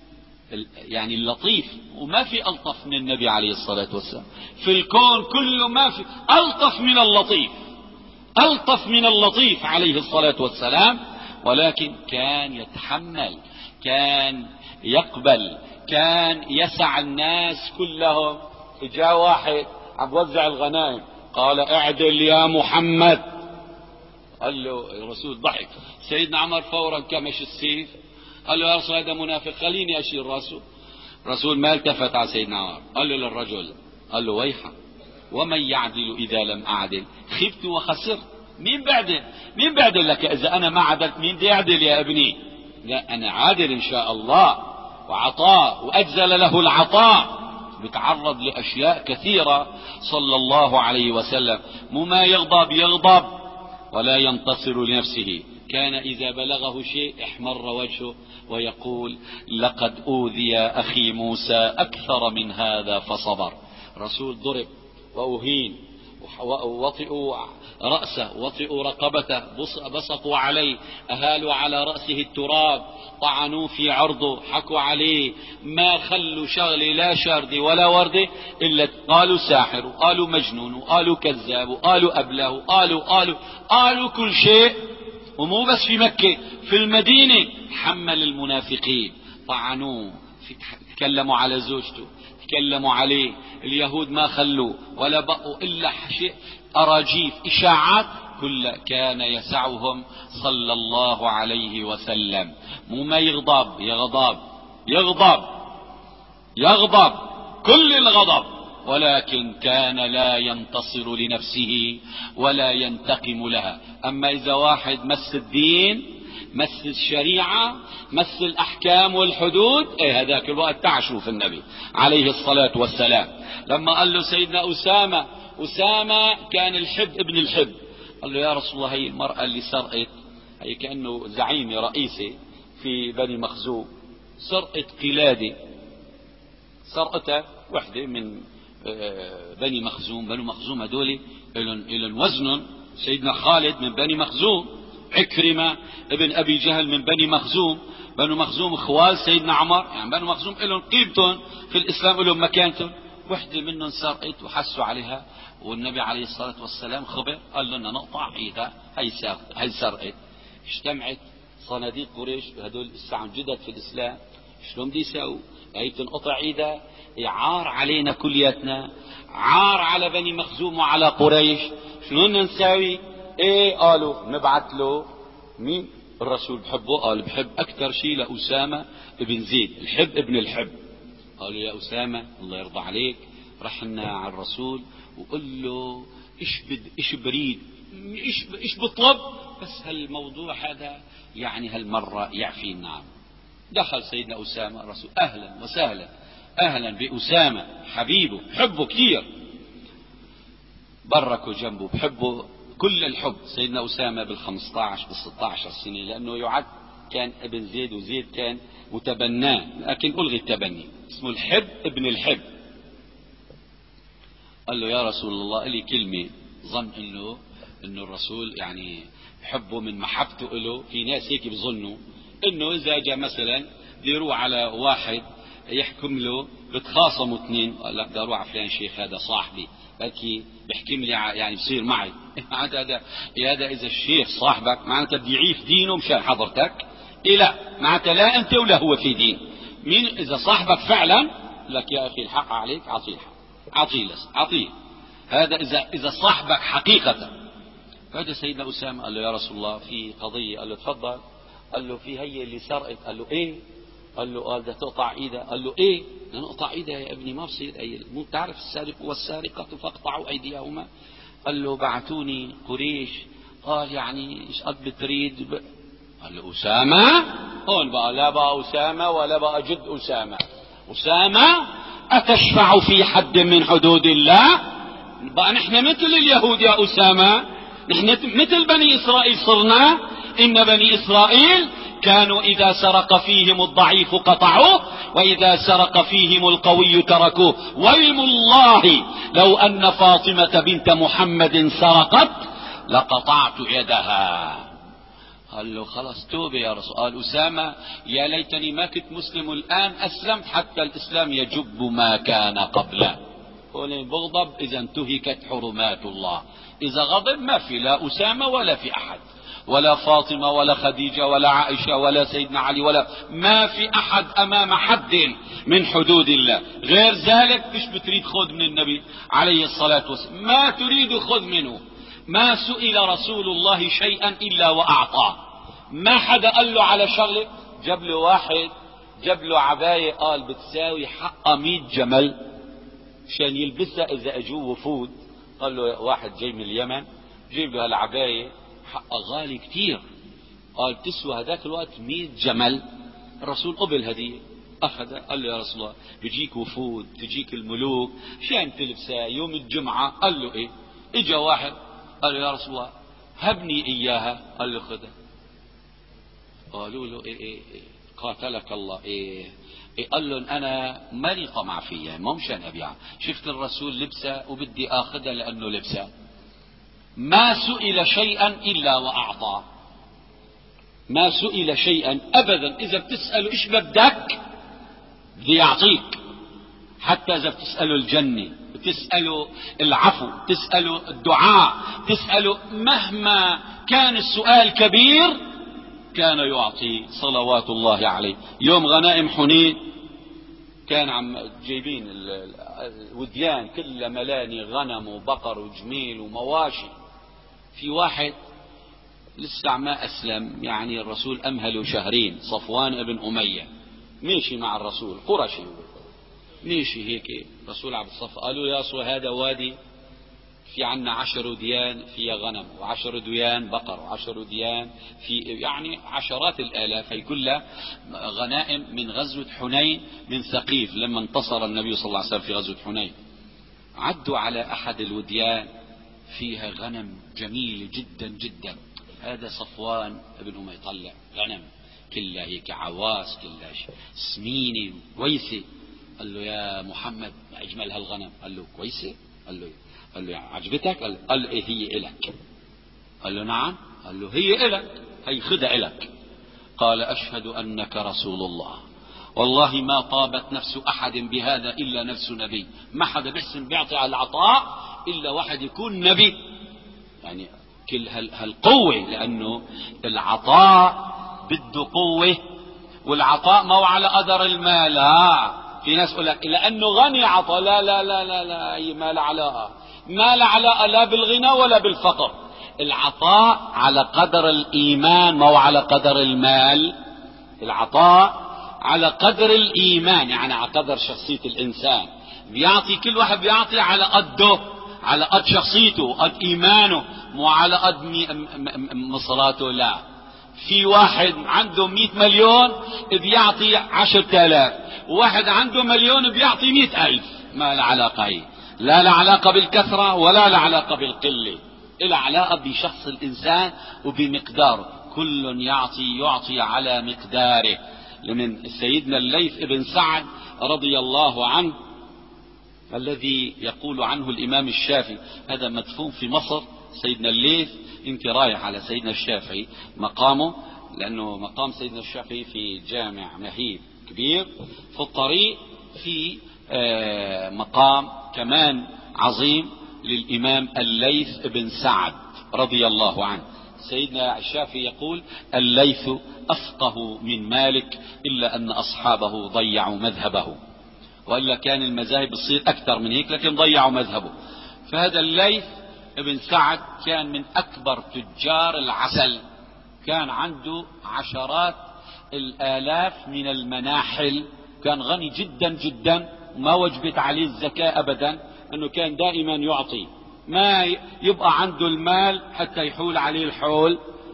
يعني اللطيف. وما في ألطف من النبي عليه الصلاة والسلام في الكون كله، ما في ألطف من اللطيف، ألطف من اللطيف عليه الصلاة والسلام. ولكن كان يتحمل، كان يقبل، كان يسع الناس كلهم. جاء واحد عم وزع الغنائم قال اعدل يا محمد. قال له الرسول ضحك. سيدنا عمر فورا كمش السيف قال له يا رسول هذا منافق خليني أشيل راسه. الرسول ما التفت على سيدنا عمر، قال له للرجل قال له ويحك ومن يعدل إذا لم أعدل؟ خبت وخسرت. مين بعدل؟ مين بعدل لك إذا أنا ما عدلت؟ مين دي يعدل يا ابني؟ لا، أنا عادل إن شاء الله. وعطاء وأجزل له العطاء، بتعرض لأشياء كثيرة صلى الله عليه وسلم. مو ما يغضب يغضب ولا ينتصر لنفسه. كان إذا بلغه شيء احمر وجهه ويقول لقد أوذي أخي موسى أكثر من هذا فصبر. رسول ضرب وأهين، وطئوا رأسه، وطئوا رقبته، بصقوا عليه، أهالوا على رأسه التراب، طعنوا في عرضه، حكوا عليه، ما خلوا شغلة لا شاردة ولا وردة إلا قالوا ساحر، وقالوا مجنون، وقالوا كذاب، وقالوا أبله، وقالوا قالوا قالوا كل شيء. ومو بس في مكة، في المدينة حمل المنافقين، طعنوه، تكلموا على زوجته، تكلموا عليه. اليهود ما خلوا ولا بقوا إلا شيء أراجيف إشاعات، كل كان يسعهم صلى الله عليه وسلم. مو ما يغضب يغضب يغضب يغضب كل الغضب ولكن كان لا ينتصر لنفسه ولا ينتقم لها. أما إذا واحد مس الدين، مس الشريعة، مس الأحكام والحدود، إيه هذاك الوقت تعشوا في النبي عليه الصلاة والسلام. لما قال له سيدنا أسامة، أسامة كان الحب ابن الحب، قال له يا رسول الله هي المرأة اللي سرقت، هي كأنه زعيمي رئيسي في بني مخزوم، سرقت قلادة، سرقتها وحدة من بني مخزوم. بني مخزوم هذول إلن وزن. سيدنا خالد من بني مخزوم، عكرمة ابن أبي جهل من بني مخزوم. بني مخزوم خوال سيدنا عمر، يعني بني مخزوم إلن قيمتهم في الإسلام، إلن مكانتهم. وحدة منهم سرقت وحسوا عليها، والنبي عليه الصلاة والسلام خبر، قال لنا نقطع ايدها، هي سرقت هي سرقت. اجتمعت صناديق قريش، هذول الساعة جدد في الإسلام، شلون بدي يساووا؟ هي تنقطع ايدها، عار علينا كلياتنا، عار على بني مخزوم وعلى قريش، شلون نساوي؟ ايه قالوا نبعث له مين؟ الرسول بحبه، قال بحب اكثر شيء لأسامة ابن زيد، الحب ابن الحب. قالوا يا أسامة الله يرضى عليك، رحنا على الرسول وقل له ايش بد ايش بريد ايش ايش بطلب، بس هالموضوع هذا يعني هالمرة يعفي النعم. دخل سيدنا أسامة الرسول، أهلا وسهلا، أهلا بأسامة حبيبه، بحبه كثير، بركوا جنبه، بحبه كل الحب. سيدنا أسامة بالخمسة عشر بالستة عشر سنة، لأنه يعد كان ابن زيد، وزيد كان متبناه، لكن ألغي التبني، اسمه الحب ابن الحب. قال له يا رسول الله لي كلمة، ظن انه انه الرسول يعني حبه من محبته له، في ناس هيك بظنوا انه اذا جاء مثلا بده يروح على واحد يحكم له، بتخاصموا اثنين، قال لا بدي اروح على فلان شيخ هذا صاحبي بلكي بيحكم لي يعني بصير معي. هذا هذا اذا الشيخ صاحبك معناته بده يعيف دينه مشان حضرتك، إيه لا معناته لا انت ولا هو في دين. مين اذا صاحبك فعلا لك يا اخي الحق عليك، اعطيه الحق، اعطيه اعطيه، هذا اذا اذا صاحبك حقيقة. فهذا سيدنا أسامة قال له يا رسول الله في قضية، قال له تفضل، قال له في هي اللي سرقت، قال له ايه؟ قال له قال ده تقطع ايدها، قال له ايه؟ بدنا نقطع ايدها يا ابني، ما بصير، اي مو تعرف السارق والسارقة فاقطعوا ايديهما. قال له بعثوني قريش، قال يعني ايش قد بتريد ب... قال له أسامة، هون بقى لا بقى أسامة ولا بقى جد أسامة، أسامة أتشفع في حد من حدود الله؟ بقى نحن مثل اليهود يا أسامة، نحن مثل بني إسرائيل صرنا. إن بني إسرائيل كانوا إذا سرق فيهم الضعيف قطعوه، وإذا سرق فيهم القوي تركوه. ويم الله لو أن فاطمة بنت محمد سرقت لقطعت يدها. قال له خلاص توبة يا رسول. قال أسامة يا ليتني ما كنت مسلم الآن، أسلمت حتى الإسلام يجب ما كان قبله. قال بغضب إذا انتهكت حرمات الله، إذا غضب ما في لا أسامة ولا في أحد، ولا فاطمة ولا خديجة ولا عائشة ولا سيدنا علي، ولا ما في أحد أمام حد من حدود الله. غير ذلك مش بتريد خذ من النبي عليه الصلاة والسلام، ما تريد خذ منه. ما سئل رسول الله شيئا إلا وأعطاه، ما حدا قال له على شغله. جاب له واحد جاب له عباية قال بتساوي حقها مئة جمل عشان يلبسها إذا أجوا وفود. قال له واحد جاي من اليمن جيب له هالعباية حقها غالي كتير، قال تسوى هذاك الوقت مئة جمل. الرسول قبل هدية أخذ. قال له يا رسول الله بيجيك وفود، تجيك الملوك شان تلبسها يوم الجمعة. قال له إيه؟ إجا واحد قال له يا رسول الله هبني إياها. قال له خذها. قالوا له إيه إيه إيه قاتلك الله إيه, إيه قال لهم أنا مالي طمع فيها، ما مشان أبيعها، شفت الرسول لبسها وبدي آخذها لأنه لبسها. ما سئل شيئا إلا وأعطاه، ما سئل شيئا أبدا. إذا بتسأله إيش بدك بدي يعطيك، حتى إذا بتسأله الجنة، بتسأله العفو، تسأله الدعاء، تسأله مهما كان السؤال كبير كان يعطي صلوات الله عليه. يوم غنائم حنين كان عم جايبين الوديان كلها ملاني غنم وبقر وجميل ومواشي. في واحد لسه ما أسلم، يعني الرسول أمهله شهرين، صفوان ابن أمية، ماشي مع الرسول قرشي، ماشي هيك رسول عبد الصف قالوا يا رسول هذا وادي في عنا عشر ديان فيها غنم وعشر ديان بقر وعشر ديان في يعني عشرات الآلاف، هي كلها غنائم من غزوة حنين من ثقيف لما انتصر النبي صلى الله عليه وسلم في غزوة حنين. عدوا على أحد الوديان فيها غنم جميلة جدا جدا. هذا صفوان ابن أمية يطلع غنم كلها هيك عواس كلها سمينة كويسة. قال له يا محمد ما أجمل هالغنم؟ قال له كويسة. قال له قال له عجبتك؟ قال له إيه هي إلك؟ قال له نعم. قال له هي إلك، هي خدها إلك. قال أشهد أنك رسول الله، والله ما طابت نفس أحد بهذا إلا نفس نبي. ما حدا بحسن بيعطي على العطاء إلا واحد يكون نبي. يعني كل هالقوة، لأنه العطاء بده قوة، والعطاء ما هو على قدر المال. ها في ناس يقول لك لأنه غني عطاء. لا لا لا لا لا أي ما له علاقة، ما له علاقة لا بالغنى ولا بالفقر. العطاء على قدر الإيمان ما هو على قدر المال. العطاء على قدر الإيمان، يعني على قدر شخصية الإنسان. بيعطي كل واحد بيعطي على قده، على قد شخصيته، قد إيمانه، مو على قد مصراته. لا، في واحد عنده مئة مليون بيعطي عشرة آلاف، وواحد عنده مليون بيعطي مئة ألف. ما لا علاقة، هي لا لا علاقة بالكثرة ولا لا علاقة بالقلة، إلا علاقة بشخص الإنسان وبمقداره. كل يعطي يعطي على مقداره. لمن سيدنا الليث بن سعد رضي الله عنه الذي يقول عنه الإمام الشافعي، هذا مدفون في مصر سيدنا الليث. انت رايح على سيدنا الشافعي مقامه، لأنه مقام سيدنا الشافعي في جامع مهيب كبير. في الطريق في مقام كمان عظيم للإمام الليث بن سعد رضي الله عنه. سيدنا الشافعي يقول الليث أفقه من مالك إلا أن أصحابه ضيعوا مذهبه، وإلا كان المذاهب تصير أكثر من هيك، لكن ضيعوا مذهبه. فهذا الليث بن سعد كان من أكبر تجار العسل، كان عنده عشرات الآلاف من المناحل، كان غني جدا جدا، ما وجبت عليه الزكاة أبدا، أنه كان دائما يعطي، ما يبقى عنده المال حتى يحول عليه الحول.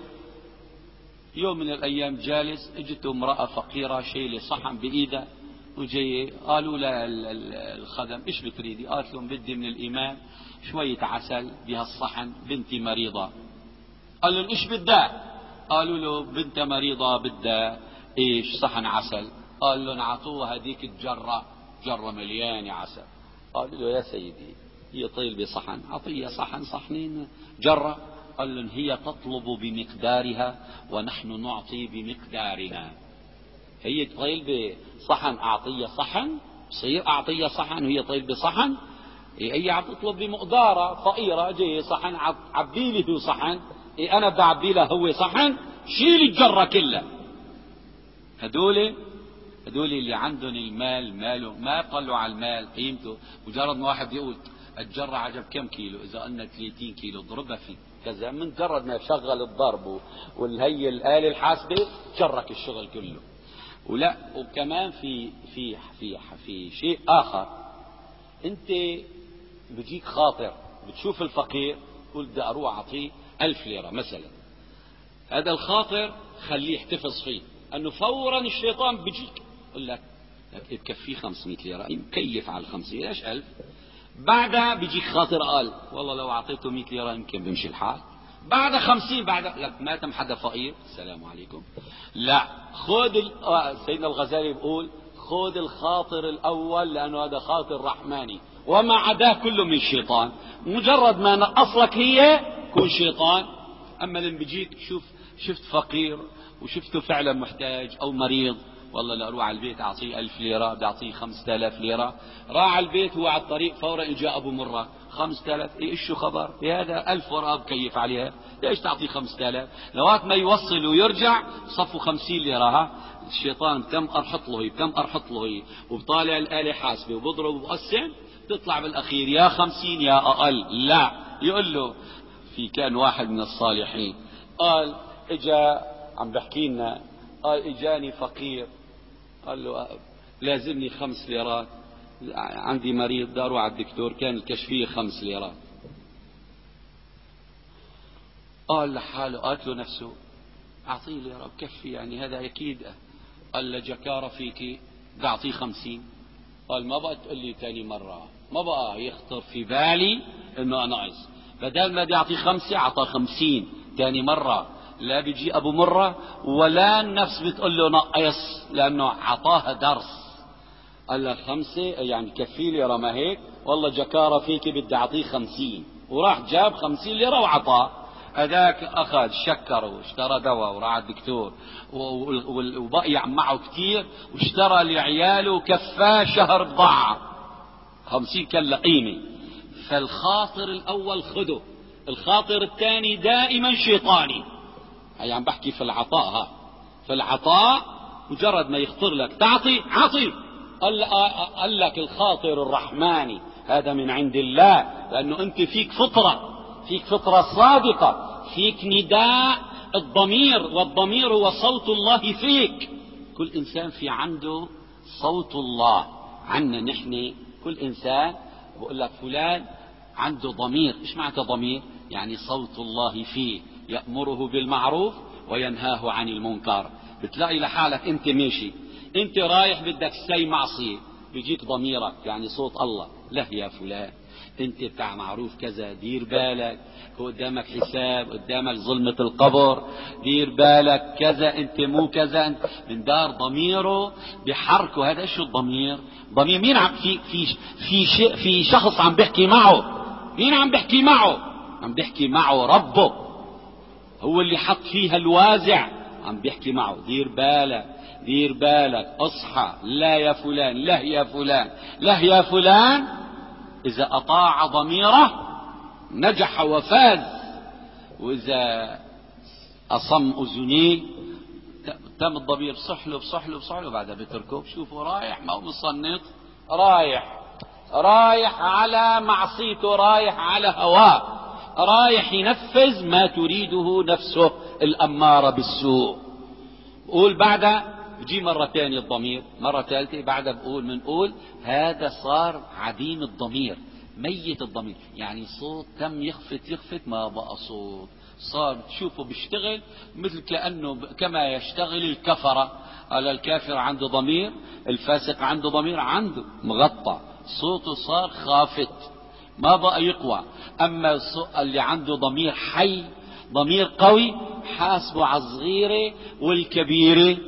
يوم من الأيام جالس، اجته امرأة فقيرة شايلة صحن بإيدها وجاي، قالوا لها الخدم ايش بتريدي؟ قالت لهم بدي من الإمام شوية عسل بهالصحن، بنتي مريضة. قال لهم ايش بدها؟ قالوا له بنت مريضة بدها ايش صحن عسل. قال لهم اعطوها هذيك الجرة، جرة مليانة عسل. قالوا له يا سيدي هي طيل بصحن، اعطيها صحن صحنين جرة. قال لهم هي تطلب بمقدارها ونحن نعطي بمقدارنا. هي طيل بصحن اعطيها صحن، بصير اعطيها صحن وهي طيل بصحن. هي عم تطلب بمقدارها، فقيرة جاي صحن عبيلي هو صحن، إيه انا بدي اعبي لها هو صحن، شيل الجرة كلها. هدول هدول اللي عندهم المال، ماله ما يطلعوا على المال قيمته. مجرد ما واحد يقول الجرة عجب كم كيلو، اذا قلنا ثلاثين كيلو ضربها في كذا، من مجرد ما يشغل الضرب والهي الآلة الحاسبة جرك الشغل كله. ولا وكمان في في في في شيء آخر، انت بيجيك خاطر بتشوف الفقير تقول بدي اروح اعطيه ألف ليرة مثلا، هذا الخاطر خليه يحتفظ فيه، انه فورا الشيطان بيجيك يقول لك لك بكفيه خمسمئة ليرة، مكيف على الخمسمئة ليش ألف؟ بعدها بيجيك خاطر قال والله لو اعطيته مئة ليرة يمكن بيمشي الحال. بعد خمسين بعد لك ما تم حدا فقير، السلام عليكم. لا، خذ ال... سيدنا الغزالي بيقول خذ الخاطر الاول، لانه هذا خاطر رحماني، وما عداه كله من الشيطان. مجرد ما نقصلك هي كون شيطان. اما لما بيجيك شوف شفت فقير وشفته فعلا محتاج او مريض، والله لا اروح على البيت اعطيه ألف ليرة، بدي اعطيه خمسة آلاف ليرة. راح على البيت هو على الطريق فورا اجا ابو مرة خمسة آلاف، ايش شو خبر؟ إيه هذا ألف ورقة بكيف عليها، ليش تعطيه خمسة آلاف؟ لوقت ما يوصل ويرجع صفوا خمسين ليرة. ها الشيطان بتم ارحط له هي، بتم ارحط له هي، وبطالع الآلة حاسبة وبضرب وبقسم، تطلع بالاخير يا خمسين يا اقل. لا، يقول له في كان واحد من الصالحين قال اجا عم بحكي لنا، قال اجاني فقير قال له لازمني خمس ليرات، عندي مريض داروا على الدكتور، كان الكشفية خمس ليرات. قال لحاله، قالت له نفسه أعطيه ليرة بكفي يعني هذا أكيد. قال له جكارة فيكي، بدي أعطيه خمسين. قال ما بقى تقول لي تاني مرة، ما بقى يخطر في بالي إنه ناقص. بدل ما بدي أعطيه خمسة أعطاه خمسين تاني مرة. لا بيجي أبو مرة ولا النفس بتقول له نقص، لأنه عطاها درس. قال له خمسة يعني كفي ليرة، ما هيك والله جكارة فيكي بدي أعطيه خمسين. وراح جاب خمسين ليرة وعطاه. هذاك أخذ شكر واشترى دواء وراح على الدكتور، وبقي معه كتير، واشترى لعياله كفاه شهر بضاعة خمسين كان قيمة. فالخاطر الأول خده، الخاطر الثاني دائما شيطاني. هي عم بحكي في العطاء. ها في العطاء مجرد ما يخطر لك تعطي عطي. قال لك الخاطر الرحماني هذا من عند الله، لأنه أنت فيك فطرة، فيك فطرة صادقة، فيك نداء الضمير، والضمير هو صوت الله فيك. كل إنسان في عنده صوت الله. عنا نحن كل إنسان بقول لك فلان عنده ضمير. إيش معنى ضمير؟ يعني صوت الله فيه، يأمره بالمعروف وينهاه عن المنكر. بتلاقي لحالك أنت ماشي، أنت رايح بدك تسوي معصية، بيجيك ضميرك يعني صوت الله، لا يا فلان انت بتاع معروف كذا، دير بالك قدامك حساب، قدامك ظلمة القبر، دير بالك كذا، انت مو كذا. انت من دار ضميره بحركه. هذا شو الضمير؟ ضمير مين عم في في في شيء، في شخص عم بيحكي معه. مين عم بيحكي معه؟ عم بيحكي معه ربه، هو اللي حط فيها الوازع، عم بيحكي معه. دير بالك دير بالك اصحى، لا يا فلان، لا يا فلان، لا يا فلان. إذا أطاع ضميره نجح وفاز، وإذا أصم أذنيه تم الضمير بصحله بصحله بصحله، بعدها بتركه. شوفوا رايح، ما هو مصنط، رايح رايح على معصيته، رايح على هواه، رايح ينفذ ما تريده نفسه الأمارة بالسوء. قول بعدها بجي مرة ثانية الضمير، مرة ثالثة بعدها بقول منقول هذا صار عديم الضمير، ميت الضمير، يعني صوت تم يخفت يخفت ما بقى صوت، صار تشوفه بيشتغل مثل كأنه كما يشتغل الكفرة. على الكافر عنده ضمير، الفاسق عنده ضمير، عنده مغطى، صوته صار خافت ما بقى يقوى. أما اللي عنده ضمير حي، ضمير قوي، حاسبه على الصغيرة والكبيرة،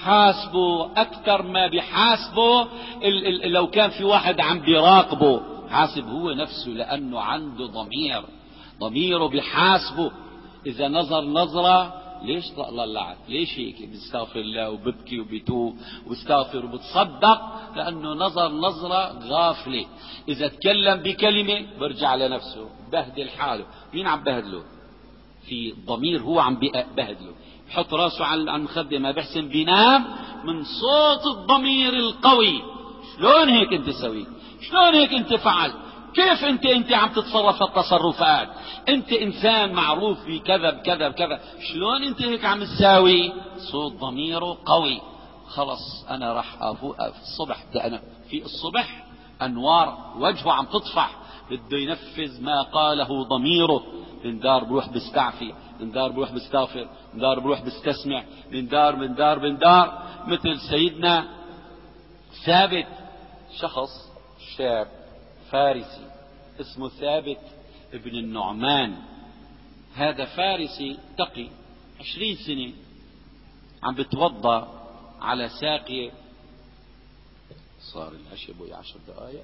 حاسبه أكثر ما بحاسبه ال ال لو كان في واحد عم بيراقبه، حاسب هو نفسه لأنه عنده ضمير، ضميره بحاسبه. إذا نظر نظرة ليش طلعت، ليش هيك بيستغفر الله وببكي وبيتوب واستغفر وبتصدق، لأنه نظر نظرة غافلة. إذا تكلم بكلمة برجع لنفسه بهدل حاله. مين عم بهدله؟ في ضمير هو عم بهدله. بحط راسه على المخدة ما بحسن بينام من صوت الضمير القوي. شلون هيك انت سويت؟ شلون هيك انت فعلت؟ كيف انت انت عم تتصرف التصرفات؟ انت انسان معروف بكذا بكذا بكذا، شلون انت هيك عم تساوي؟ صوت ضميره قوي. خلص انا راح افوق في الصبح، أنا في الصبح انوار وجهه عم تطفح، بده ينفذ ما قاله ضميره. من دار بروح بستعفي، من دار بروح بستغفر، من دار بروح بستسمع، من دار من دار من دار. مثل سيدنا ثابت، شخص شاب فارسي اسمه ثابت ابن النعمان. هذا فارسي تقي، عشرين سنة عم بتوضى على ساقية. صار العشاء بوي عشر دقائق.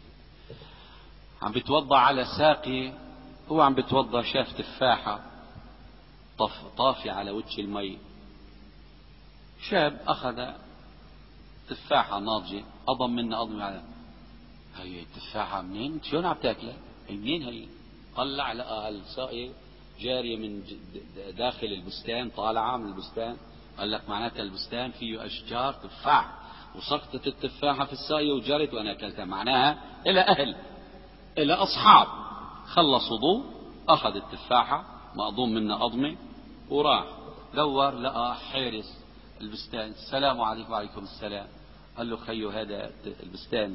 عم بتوضى على ساقية، هو عم بتوضى شاف تفاحة طف طافي على وجه المي. شاب أخذ تفاحة ناضجة أضم منها أضم على هي التفاحة منين؟ شلون عم تاكلها؟ منين هي؟ طلع لقى الساقية جارية من داخل البستان، طالعة من البستان. قال لك معناتها البستان فيه أشجار تفاح، وسقطت التفاحة في الساقية وجرت وأنا أكلتها، معناها إلى أهل إلى أصحاب. خلص وضوء، أخذ التفاحة مأضوم منها أضمة وراح دور لقى حارس البستان. السلام عليكم. وعليكم السلام. قال له خيو هذا البستان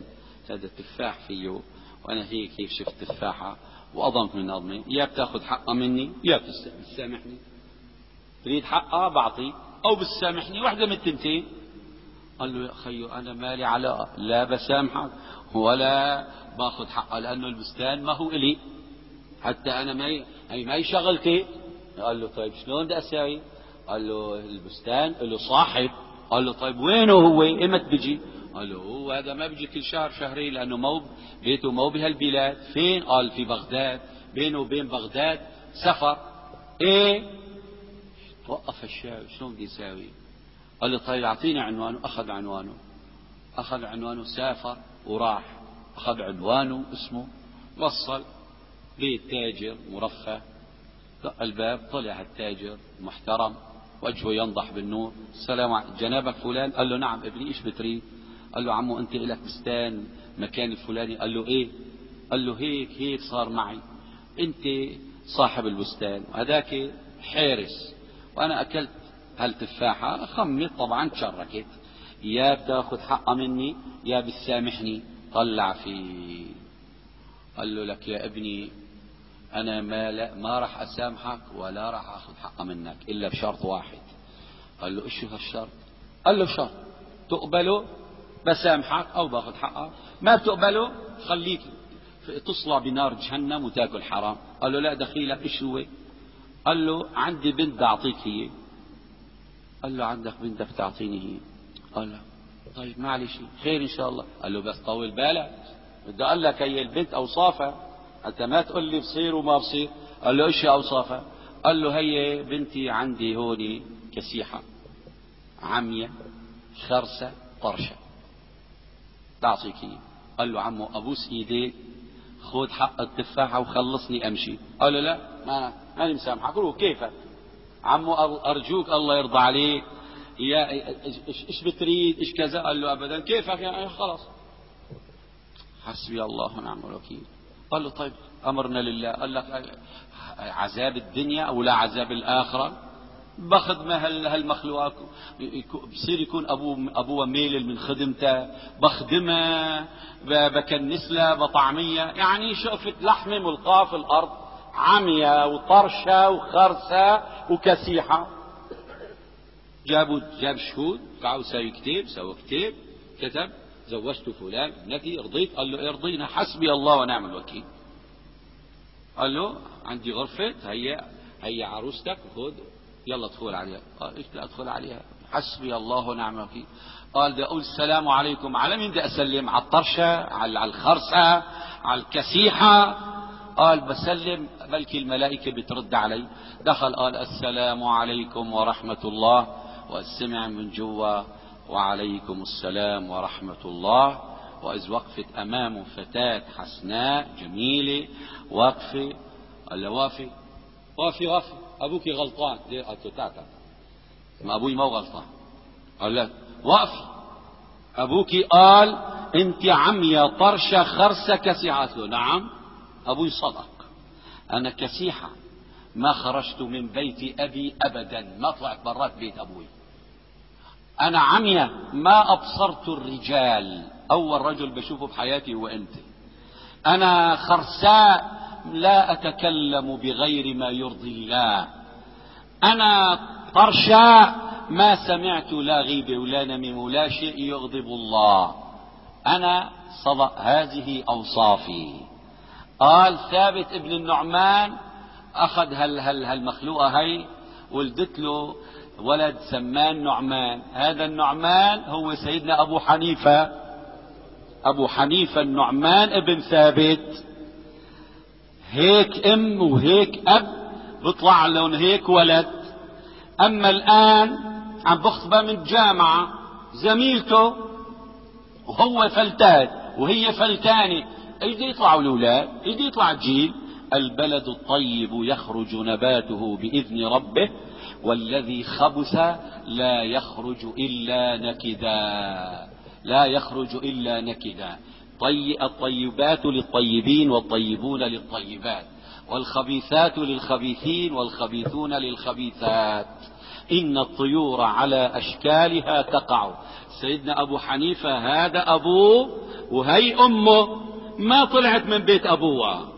هذا تفاح فيه، وأنا هيك هيك شفت تفاحة وأضمت من أضمي، يا بتاخذ حقها مني يا بتسامحني. تريد حقها بعطي أو بتسامحني، واحدة من التنتين. قال له يا خيو أنا مالي علاقة، لا بسامحك ولا باخذ حقها، لأنه البستان ما هو إلي، حتى أنا ما هي ما هي شغلتي. قال له طيب شلون بدي أساوي؟ قال له البستان له صاحب. قال له طيب وينه هو؟ إمتى بيجي؟ قال له هو هذا ما بيجي كل شهر شهرين، لأنه مو بيته مو بهالبلاد. فين؟ قال في بغداد. بينه وبين بغداد سفر. ايه؟ توقف الشاب شلون بدي يساوي؟ قال له طيب اعطيني عنوانه. اخذ عنوانه، اخذ عنوانه، سافر وراح، اخذ عنوانه اسمه، وصل بيت تاجر مرفه، دق الباب، طلع التاجر محترم وجهه ينضح بالنور. السلام عليكم جنابك فلان؟ قال له نعم ابني ايش بتريد؟ قال له عمو انت لك بستان مكان الفلاني؟ قال له ايه؟ قال له هيك هيك صار معي، انت صاحب البستان هذاك حارس، وانا اكلت هالتفاحة خمت طبعا تشركت، يا بتاخذ حقها مني يا بتسامحني. طلع فيه قال له لك يا ابني انا ما لا ما راح اسامحك ولا راح اخذ حقها منك الا بشرط واحد. قال له ايش هالشرط؟ قال له شرط تقبله بسامحك او باخذ حقها، ما بتقبله خليك تصلى بنار جهنم وتاكل حرام. قال له لا دخيلك ايش هو؟ قال له عندي بنت اعطيك هي. قال له عندك بنت بدك تعطيني هي؟ قال له طيب معلش خير ان شاء الله. قال له بس طول بالك بدي اقول لك هي البنت اوصافها، انت ما تقول لي بصير وما بصير. قال له ايش اوصافها؟ قال له هي بنتي عندي هوني كسيحة عمية خرسة طرشة تعطيك هي. قال له عمو ابوس ايديك خذ حق التفاحة وخلصني امشي. قال له لا ما ماني مسامحك. روح كيفك عمو ارجوك الله يرضى عليك، يا ايش بتريد ايش كذا؟ قال له ابدا كيفك يعني خلاص حسبي الله ونعم الوكيل. قال له طيب امرنا لله. قال لك عذاب الدنيا او لا عذاب الاخره؟ بخدمه هالمخلوقات بصير يكون ابوه ابوه ميل من خدمته، بخدمه بكنس له بطعميه، يعني شقفه لحمه ملقاه في الارض عمية وطرشة وخرسة وكسيحة. جابوا جاب شهود قعدوا ساوي كتاب، سوى كتاب كتب زوجت فلان ابنتي رضيت. قال له ارضينا حسبي الله ونعم الوكيل. قال له عندي غرفة هي هي عروستك خذ يلا ادخل عليها. قال ايش بدي ادخل عليها؟ حسبي الله ونعم الوكيل. قال بدي اقول السلام عليكم. على مين بدي اسلم؟ على الطرشة على الخرسة على الكسيحة؟ قال بسلم بلكي الملائكة بترد علي. دخل قال السلام عليكم ورحمة الله، والسمع من جوا وعليكم السلام ورحمة الله. وإذ وقفت أمامه فتاة حسناء جميلة واقفة. قال له وافي وافي وافي أبوك غلطان. قالت له تعال ما أبوي ما هو غلطان. قال له وافي أبوك قال أنت عمية طرشة خرسة كسيحة. قالت له نعم أبوي صدق، أنا كسيحة ما خرجت من بيت أبي أبدا، ما طلعت برات بيت أبوي. أنا عمية ما أبصرت الرجال، أول رجل بشوفه بحياتي هو أنت. أنا خرساء لا أتكلم بغير ما يرضي الله. أنا طرشاء ما سمعت لا غيبة ولا نميمة ولا شيء يغضب الله. أنا صدق هذه أوصافي. قال ثابت ابن النعمان أخذ هال هال هالمخلوقة هي ولدت له ولد سمان نعمان. هذا النعمان هو سيدنا أبو حنيفة، أبو حنيفة النعمان ابن ثابت. هيك أم وهيك أب بيطلع لهم هيك ولد. أما الآن عم بخطبة من الجامعة زميلته وهو فلتان وهي فلتانة، ايش بده يطلعوا الاولاد؟ ايش بده يطلع الجيل؟ البلد الطيب يخرج نباته باذن ربه والذي خبث لا يخرج الا نكدا، لا يخرج الا نكدا. طي الطيبات للطيبين والطيبون للطيبات، والخبيثات للخبيثين والخبيثون للخبيثات. إن الطيور على أشكالها تقع. سيدنا أبو حنيفة هذا أبوه وهي أمه، ما طلعت من بيت أبوها،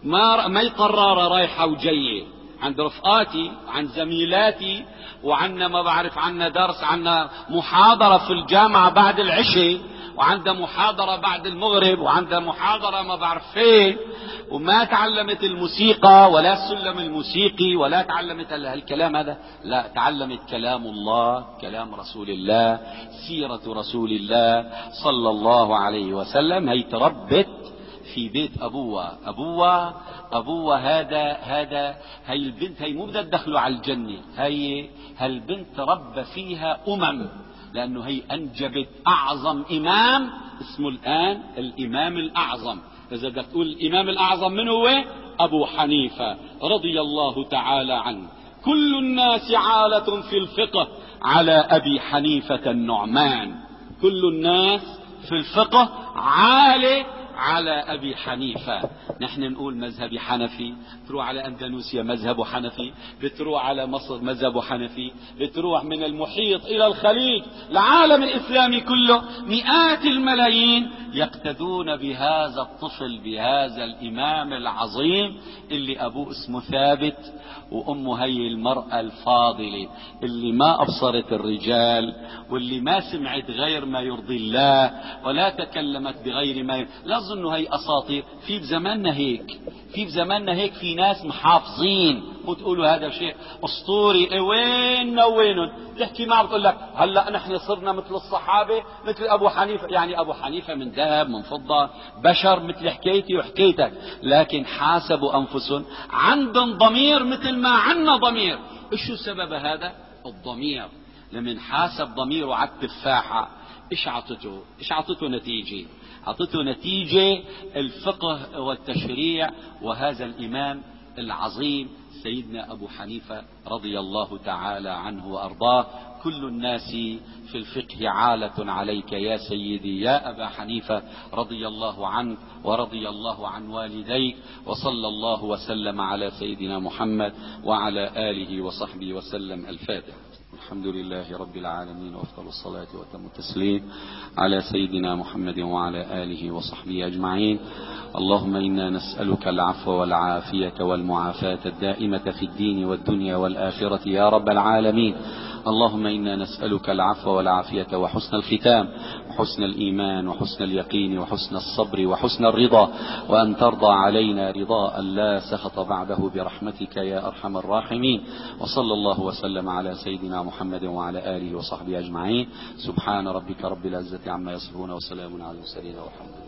ما ما قرارة رايحة وجاية عند رفقاتي عن زميلاتي، وعنا ما بعرف عنا درس، عنا محاضرة في الجامعة بعد العشاء، وعندها محاضرة بعد المغرب، وعندها محاضرة ما بعرف فين، وما تعلمت الموسيقى ولا السلم الموسيقي ولا تعلمت هالكلام هذا، لا، تعلمت كلام الله، كلام رسول الله، سيرة رسول الله صلى الله عليه وسلم. هي تربت في بيت أبوها. أبوها أبوها هذا هذا هي البنت، هي مو بدها تدخله على الجنة، هي هالبنت ربى فيها أمم، لأنه هي أنجبت أعظم إمام اسمه الآن الإمام الأعظم. إذا بدك تقول الإمام الأعظم من هو؟ أبو حنيفة رضي الله تعالى عنه. كل الناس عالة في الفقه على أبي حنيفة النعمان، كل الناس في الفقه عالة على أبي حنيفة. نحن نقول مذهبي حنفي، بتروح على أندونيسيا مذهب حنفي، بتروح على مصر مذهب حنفي، بتروح من المحيط إلى الخليج العالم الإسلامي كله مئات الملايين يقتدون بهذا الطفل، بهذا الإمام العظيم اللي أبوه اسمه ثابت وأمه هي المرأة الفاضلة اللي ما أبصرت الرجال، واللي ما سمعت غير ما يرضي الله، ولا تكلمت بغير ما ي... لا أظن هي أساطير. في بزماننا هيك، في بزماننا هيك في ناس محافظين وتقولوا هذا شيء أسطوري. وين وين تحكي معه بتقول لك هلأ نحن صرنا مثل الصحابة، مثل أبو حنيفة. يعني أبو حنيفة من ذهب من فضة، بشر مثل حكايتي وحكايتك، لكن حاسبوا أنفسهم، عندهم ضمير مثل ما عنا ضمير. إيش سبب هذا الضمير؟ لمن حاسب ضميره على التفاحة إيش عطته؟ إيش عطته نتيجة؟ عطته نتيجة الفقه والتشريع. وهذا الإمام العظيم سيدنا أبو حنيفة رضي الله تعالى عنه وأرضاه. كل الناس في الفقه عالة عليك يا سيدي يا أبا حنيفة، رضي الله عنك ورضي الله عن والديك، وصلى الله وسلم على سيدنا محمد وعلى آله وصحبه وسلم. الفاتحة. الحمد لله رب العالمين، وأفضل الصلاة وأتم التسليم على سيدنا محمد وعلى آله وصحبه أجمعين. اللهم إنا نسألك العفو والعافية والمعافاة الدائمة في الدين والدنيا والآخرة يا رب العالمين. اللهم إنا نسألك العفو والعافية وحسن الختام وحسن الإيمان وحسن اليقين وحسن الصبر وحسن الرضا، وأن ترضى علينا رضاء لا سخط بعده برحمتك يا أرحم الراحمين. وصلى الله وسلم على سيدنا محمد وعلى آله وصحبه أجمعين. سبحان ربك رب العزة عما يصفون، وسلام على المرسلين والحمد لله.